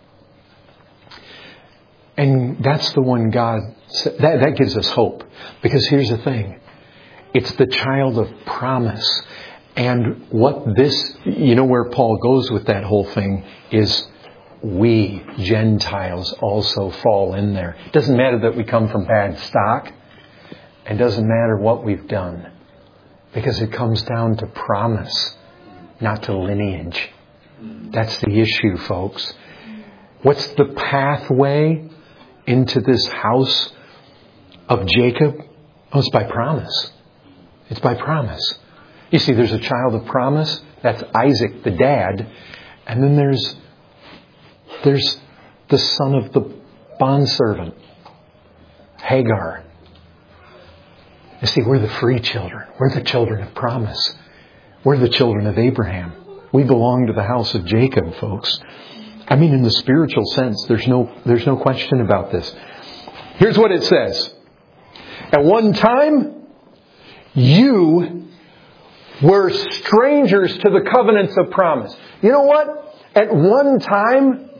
Speaker 1: And that's the one God, that gives us hope. Because here's the thing. It's the child of promise. And what this, you know where Paul goes with that whole thing is we, Gentiles, also fall in there. It doesn't matter that we come from bad stock. It doesn't matter what we've done. Because it comes down to promise, not to lineage. That's the issue, folks. What's the pathway into this house of Jacob? Oh, it's by promise. It's by promise. You see, there's a child of promise. That's Isaac, the dad. And then there's the son of the bondservant, Hagar. You see, we're the free children. We're the children of promise. We're the children of Abraham. We belong to the house of Jacob, folks. I mean, in the spiritual sense, there's no question about this. Here's what it says. At one time, you were strangers to the covenants of promise. You know what? At one time,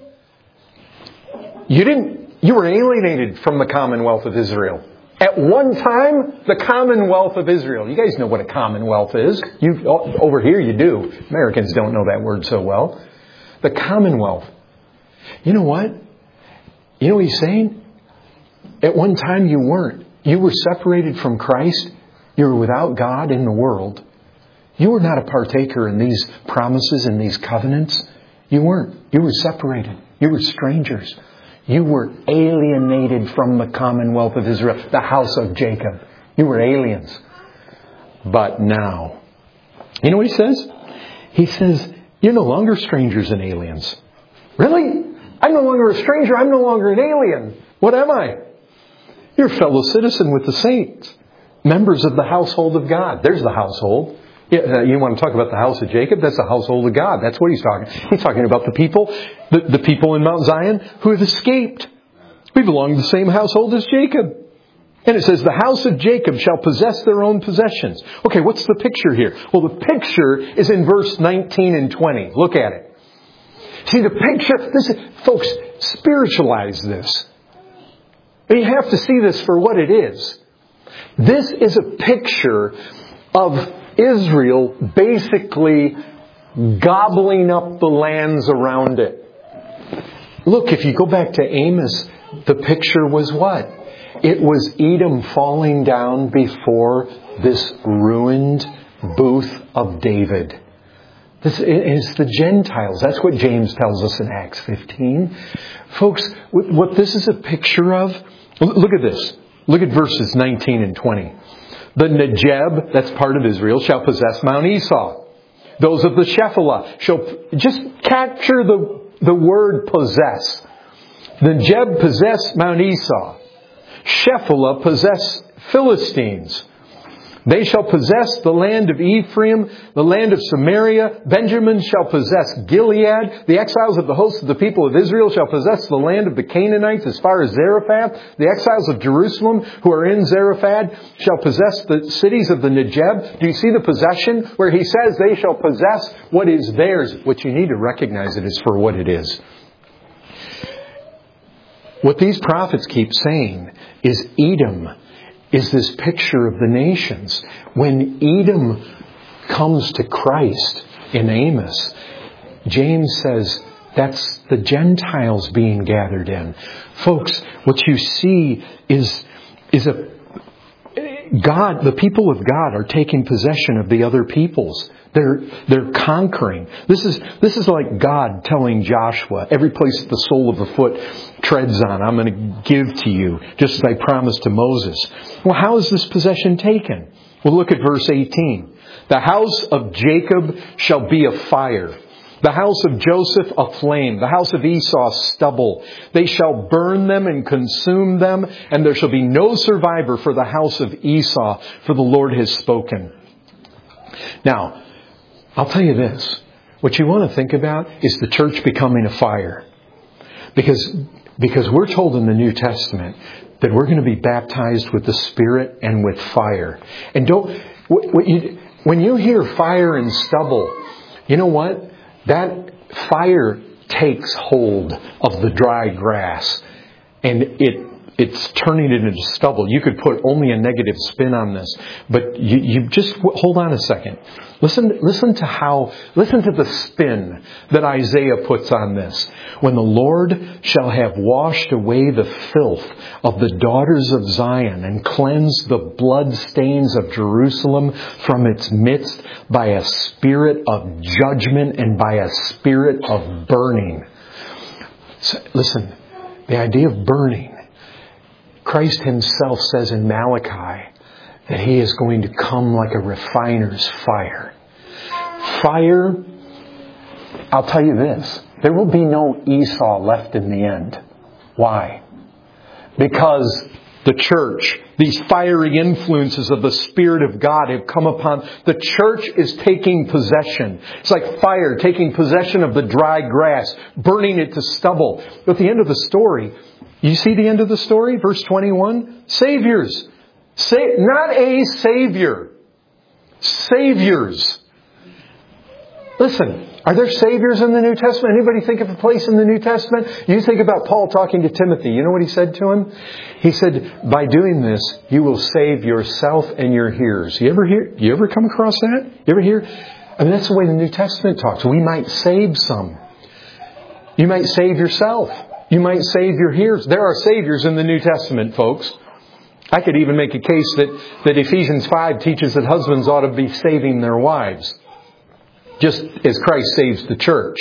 Speaker 1: you were alienated from the commonwealth of Israel. At one time, the commonwealth of Israel. You guys know what a commonwealth is. Over here you do. Americans don't know that word so well. The commonwealth. You know what? You know what he's saying? At one time you weren't. You were separated from Christ. You were without God in the world. You were not a partaker in these promises and these covenants. You weren't. You were separated. You were strangers. You were alienated from the commonwealth of Israel, the house of Jacob. You were aliens. But now, you know what he says? He says, you're no longer strangers and aliens. Really? I'm no longer a stranger. I'm no longer an alien. What am I? You're a fellow citizen with the saints. Members of the household of God. There's the household. You want to talk about the house of Jacob? That's the household of God. That's what he's talking. He's talking about the people, the people in Mount Zion who have escaped. We belong to the same household as Jacob. And it says, the house of Jacob shall possess their own possessions. Okay, what's the picture here? Well, the picture is in verse 19 and 20. Look at it. See, the picture, folks, spiritualize this. You have to see this for what it is. This is a picture of Israel basically gobbling up the lands around it. Look, if you go back to Amos, the picture was what? It was Edom falling down before this ruined booth of David. This is the Gentiles. That's what James tells us in Acts 15. Folks, what this is a picture of, look at this. Look at verses 19 and 20. The Negeb, that's part of Israel, shall possess Mount Esau. Those of the Shephelah shall, just capture the word possess. The Negeb possess Mount Esau. Shephelah possess Philistines. They shall possess the land of Ephraim, the land of Samaria. Benjamin shall possess Gilead. The exiles of the host of the people of Israel shall possess the land of the Canaanites as far as Zarephath. The exiles of Jerusalem who are in Zarephath shall possess the cities of the Negeb. Do you see the possession where he says they shall possess what is theirs? What you need to recognize it is for what it is. What these prophets keep saying is Edom is this picture of the nations. When Edom comes to Christ in Amos, James says that's the Gentiles being gathered in. Folks, what you see is God, the people of God are taking possession of the other peoples. They're conquering. This is like God telling Joshua, every place the sole of the foot treads on, I'm going to give to you, just as I promised to Moses. Well, how is this possession taken? Well, look at verse 18. The house of Jacob shall be a fire. The house of Joseph a flame. The house of Esau stubble. They shall burn them and consume them, and there shall be no survivor for the house of Esau, for the Lord has spoken. Now, I'll tell you this. What you want to think about is the church becoming a fire. Because we're told in the New Testament that we're going to be baptized with the Spirit and with fire. And when you hear fire and stubble, you know what? That fire takes hold of the dry grass and it's turning it into stubble. You could put only a negative spin on this, but you just hold on a second. Listen to the spin that Isaiah puts on this. When the Lord shall have washed away the filth of the daughters of Zion and cleansed the blood stains of Jerusalem from its midst by a spirit of judgment and by a spirit of burning. So, listen, the idea of burning, Christ Himself says in Malachi that He is going to come like a refiner's fire. Fire, I'll tell you this, there will be no Esau left in the end. Why? Because the church, these fiery influences of the Spirit of God have come upon. The church is taking possession. It's like fire taking possession of the dry grass, burning it to stubble. But at the end of the story, you see the end of the story? Verse 21? Saviors. Not a Savior. Saviors. Listen, are there Saviors in the New Testament? Anybody think of a place in the New Testament? You think about Paul talking to Timothy. You know what he said to him? He said, by doing this, you will save yourself and your hearers. You ever come across that? You ever hear? I mean, that's the way the New Testament talks. We might save some. You might save yourself. You might save your hearers. There are Saviors in the New Testament, folks. I could even make a case that Ephesians 5 teaches that husbands ought to be saving their wives, just as Christ saves the church.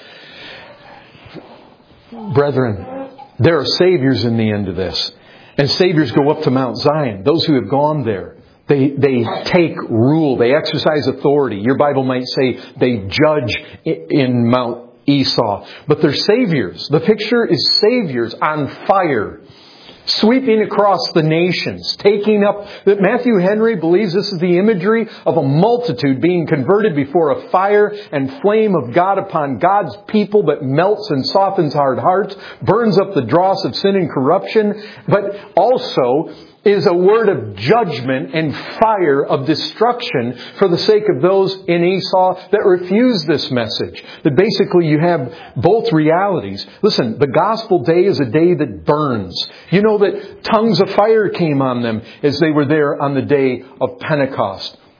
Speaker 1: Brethren, there are Saviors in the end of this. And Saviors go up to Mount Zion. Those who have gone there, they take rule. They exercise authority. Your Bible might say they judge in Mount Esau. But they're Saviors. The picture is Saviors on fire, sweeping across the nations, taking up. That Matthew Henry believes this is the imagery of a multitude being converted before a fire and flame of God upon God's people that melts and softens hard hearts, burns up the dross of sin and corruption, but also is a word of judgment and fire of destruction for the sake of those in Esau that refuse this message. That basically you have both realities. Listen, the gospel day is a day that burns. You know that tongues of fire came on them as they were there on the day of Pentecost.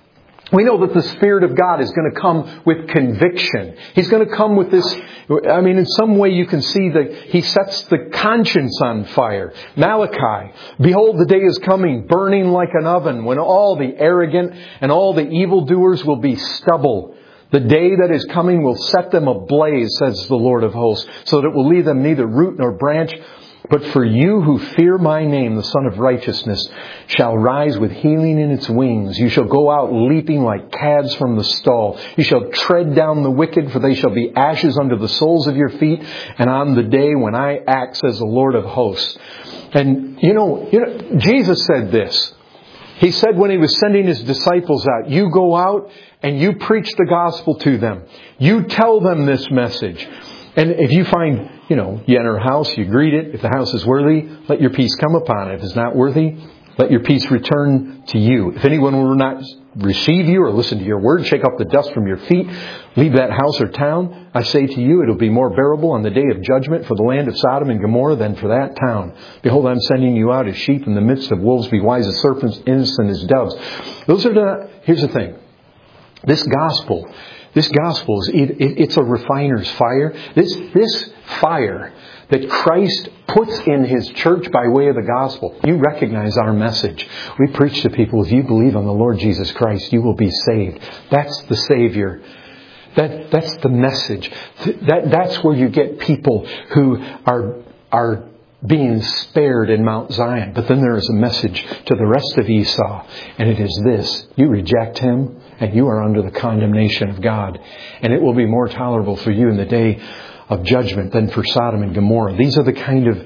Speaker 1: We know that the Spirit of God is going to come with conviction. He's going to come with this, in some way you can see that He sets the conscience on fire. Malachi, behold, the day is coming, burning like an oven, when all the arrogant and all the evildoers will be stubble. The day that is coming will set them ablaze, says the Lord of hosts, so that it will leave them neither root nor branch. But for you who fear my name, the Son of Righteousness shall rise with healing in its wings. You shall go out leaping like calves from the stall. You shall tread down the wicked, for they shall be ashes under the soles of your feet. And on the day when I act, says the Lord of hosts. And Jesus said this. He said when He was sending His disciples out, you go out and you preach the gospel to them. You tell them this message. And if you find, you enter a house, you greet it. If the house is worthy, let your peace come upon it. If it's not worthy, let your peace return to you. If anyone will not receive you or listen to your word, shake off the dust from your feet, leave that house or town. I say to you, it'll be more bearable on the day of judgment for the land of Sodom and Gomorrah than for that town. Behold, I'm sending you out as sheep in the midst of wolves. Be wise as serpents, innocent as doves. Here's the thing. This gospel is, it's a refiner's fire. This fire that Christ puts in His church by way of the gospel. You recognize our message. We preach to people, if you believe on the Lord Jesus Christ, you will be saved. That's the Savior. That's the message. That's where you get people who are being spared in Mount Zion. But then there is a message to the rest of Esau. And it is this. You reject Him and you are under the condemnation of God. And it will be more tolerable for you in the day of judgment than for Sodom and Gomorrah. This is the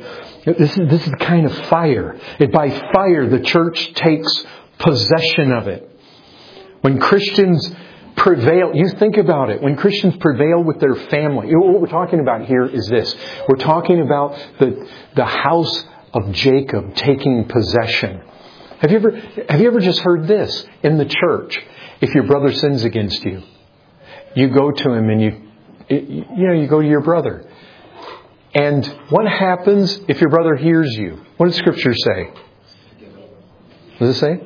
Speaker 1: kind of fire. And by fire, the church takes possession of it. When Christians prevail, you think about it. When Christians prevail with their family, what we're talking about here is this. We're talking about the house of Jacob taking possession. Have you ever just heard this in the church? If your brother sins against you, you go to him and you go to your brother. And what happens if your brother hears you? What does Scripture say? What does it say?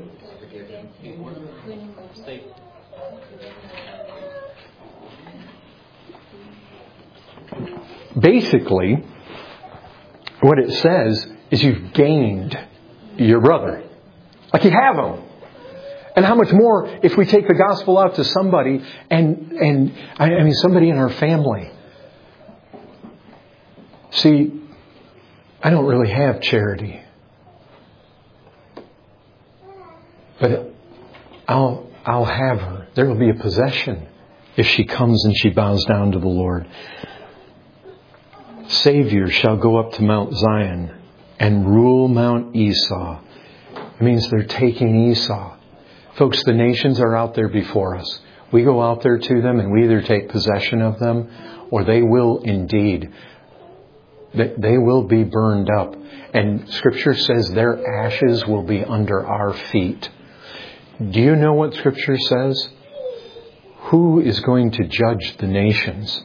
Speaker 1: Basically, what it says is you've gained your brother. Like you have him. And how much more if we take the gospel out to somebody and somebody in our family. See, I don't really have charity. But I'll have her. There will be a possession if she comes and she bows down to the Lord. Savior shall go up to Mount Zion and rule Mount Esau. It means they're taking Esau. Folks, the nations are out there before us. We go out there to them and we either take possession of them or they will indeed. They will be burned up. And Scripture says their ashes will be under our feet. Do you know what Scripture says? Who is going to judge the nations?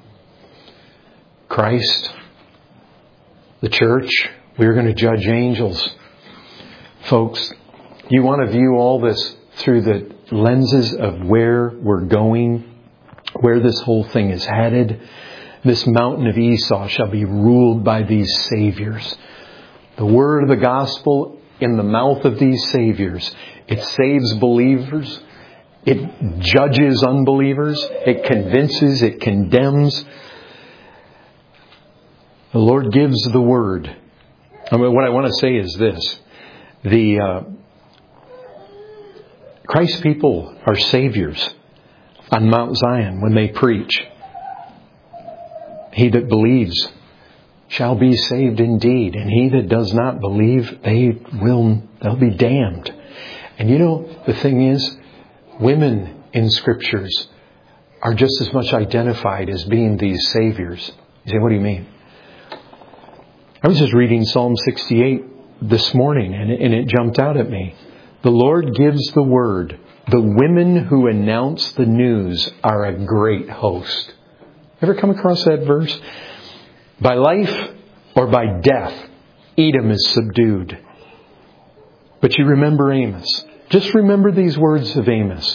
Speaker 1: Christ, the church. We're going to judge angels. Folks, you want to view all this through the lenses of where we're going, where this whole thing is headed. This mountain of Esau shall be ruled by these saviors. The word of the gospel in the mouth of these saviors. It saves believers. It judges unbelievers. It convinces. It condemns. The Lord gives the word. What I want to say is this. Christ's people are saviors on Mount Zion when they preach. He that believes shall be saved indeed. And he that does not believe, they'll be damned. And the thing is, women in Scriptures are just as much identified as being these saviors. You say, what do you mean? I was just reading Psalm 68 this morning and it jumped out at me. The Lord gives the word. The women who announce the news are a great host. Ever come across that verse? By life or by death, Edom is subdued. But you remember Amos. Just remember these words of Amos.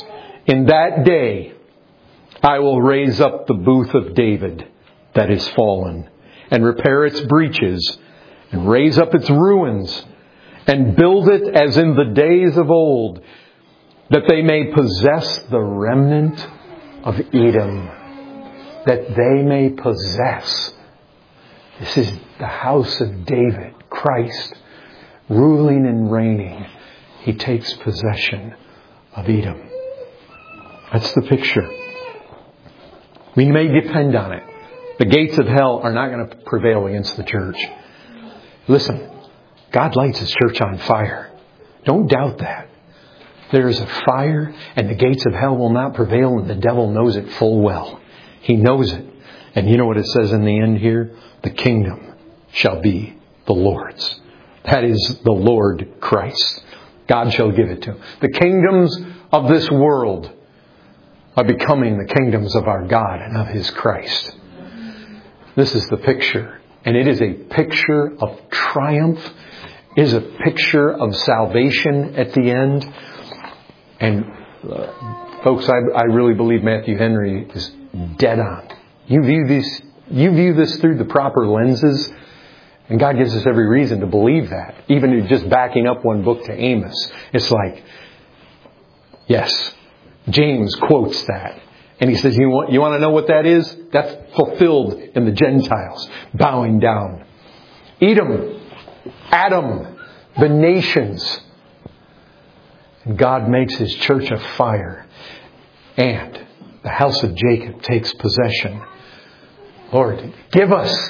Speaker 1: In that day, I will raise up the booth of David that is fallen, and repair its breaches, and raise up its ruins, and build it as in the days of old, that they may possess the remnant of Edom. That they may possess. This is the house of David, Christ, ruling and reigning. He takes possession of Edom. That's the picture. We may depend on it. The gates of hell are not going to prevail against the church. Listen, God lights His church on fire. Don't doubt that. There is a fire, and the gates of hell will not prevail, and the devil knows it full well. He knows it. And you know what it says in the end here? The kingdom shall be the Lord's. That is the Lord Christ. God shall give it to Him. The kingdoms of this world are becoming the kingdoms of our God and of His Christ. This is the picture. And it is a picture of triumph. It is a picture of salvation at the end. And folks, I really believe Matthew Henry is dead on. You view this through the proper lenses, and God gives us every reason to believe that. Even just backing up one book to Amos. It's like, yes, James quotes that. And he says, you want to know what that is? That's fulfilled in the Gentiles, bowing down. Edom, Adam, the nations. And God makes His church a fire. And the house of Jacob takes possession. Lord, give us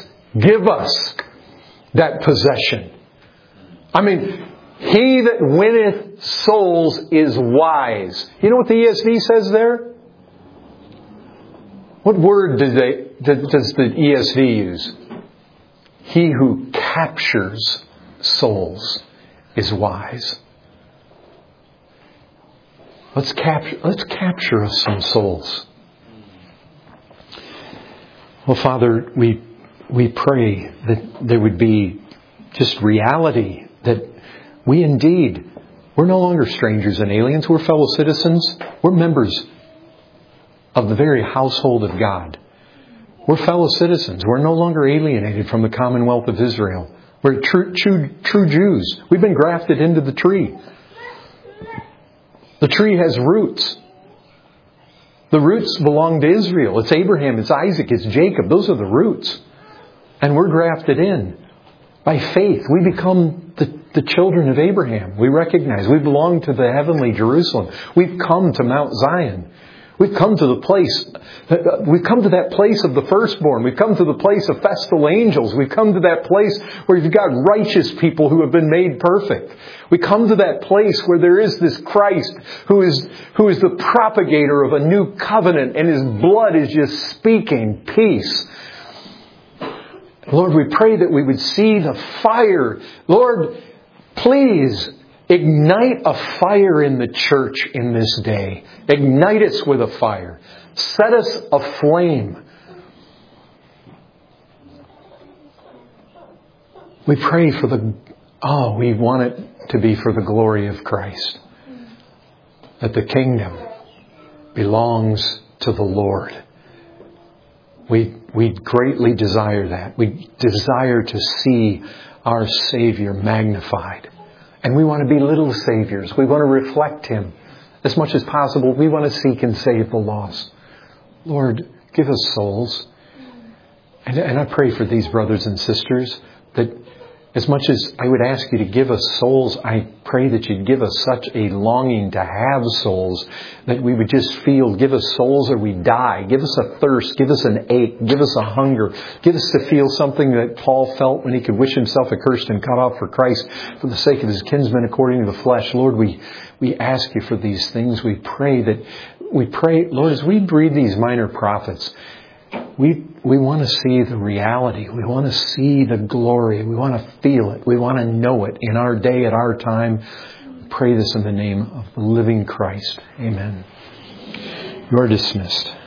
Speaker 1: that possession. I mean, he that winneth souls is wise. You know what the ESV says there? What word does the ESV use? He who captures souls is wise. Let's capture us some souls. Well, Father, we pray that there would be just reality that we're no longer strangers and aliens. We're fellow citizens. We're members of the very household of God. We're fellow citizens. We're no longer alienated from the commonwealth of Israel. We're true Jews. We've been grafted into the tree. The tree has roots. The roots belong to Israel. It's Abraham, it's Isaac, it's Jacob. Those are the roots. And we're grafted in. By faith, we become the children of Abraham. We recognize we belong to the heavenly Jerusalem. We've come to Mount Zion. We've come to that place of the firstborn. We've come to the place of festal angels. We've come to that place where you've got righteous people who have been made perfect. We come to that place where there is this Christ who is the propagator of a new covenant, and His blood is just speaking peace. Lord, we pray that we would see the fire. Lord, please ignite a fire in the church in this day. Ignite us with a fire. Set us aflame. We pray we want it to be for the glory of Christ. That the kingdom belongs to the Lord. We greatly desire that. We desire to see our Savior magnified. And we want to be little saviors. We want to reflect Him. As much as possible, we want to seek and save the lost. Lord, give us souls. And I pray for these brothers and sisters that as much as I would ask You to give us souls, I pray that You'd give us such a longing to have souls that we would just feel, give us souls or we die. Give us a thirst. Give us an ache. Give us a hunger. Give us to feel something that Paul felt when he could wish himself accursed and cut off for Christ for the sake of his kinsmen according to the flesh. Lord, we ask You for these things. We pray, Lord, as we read these minor prophets, we want to see the reality. We want to see the glory. We want to feel it. We want to know it in our day, at our time. We pray this in the name of the living Christ. Amen. You are dismissed.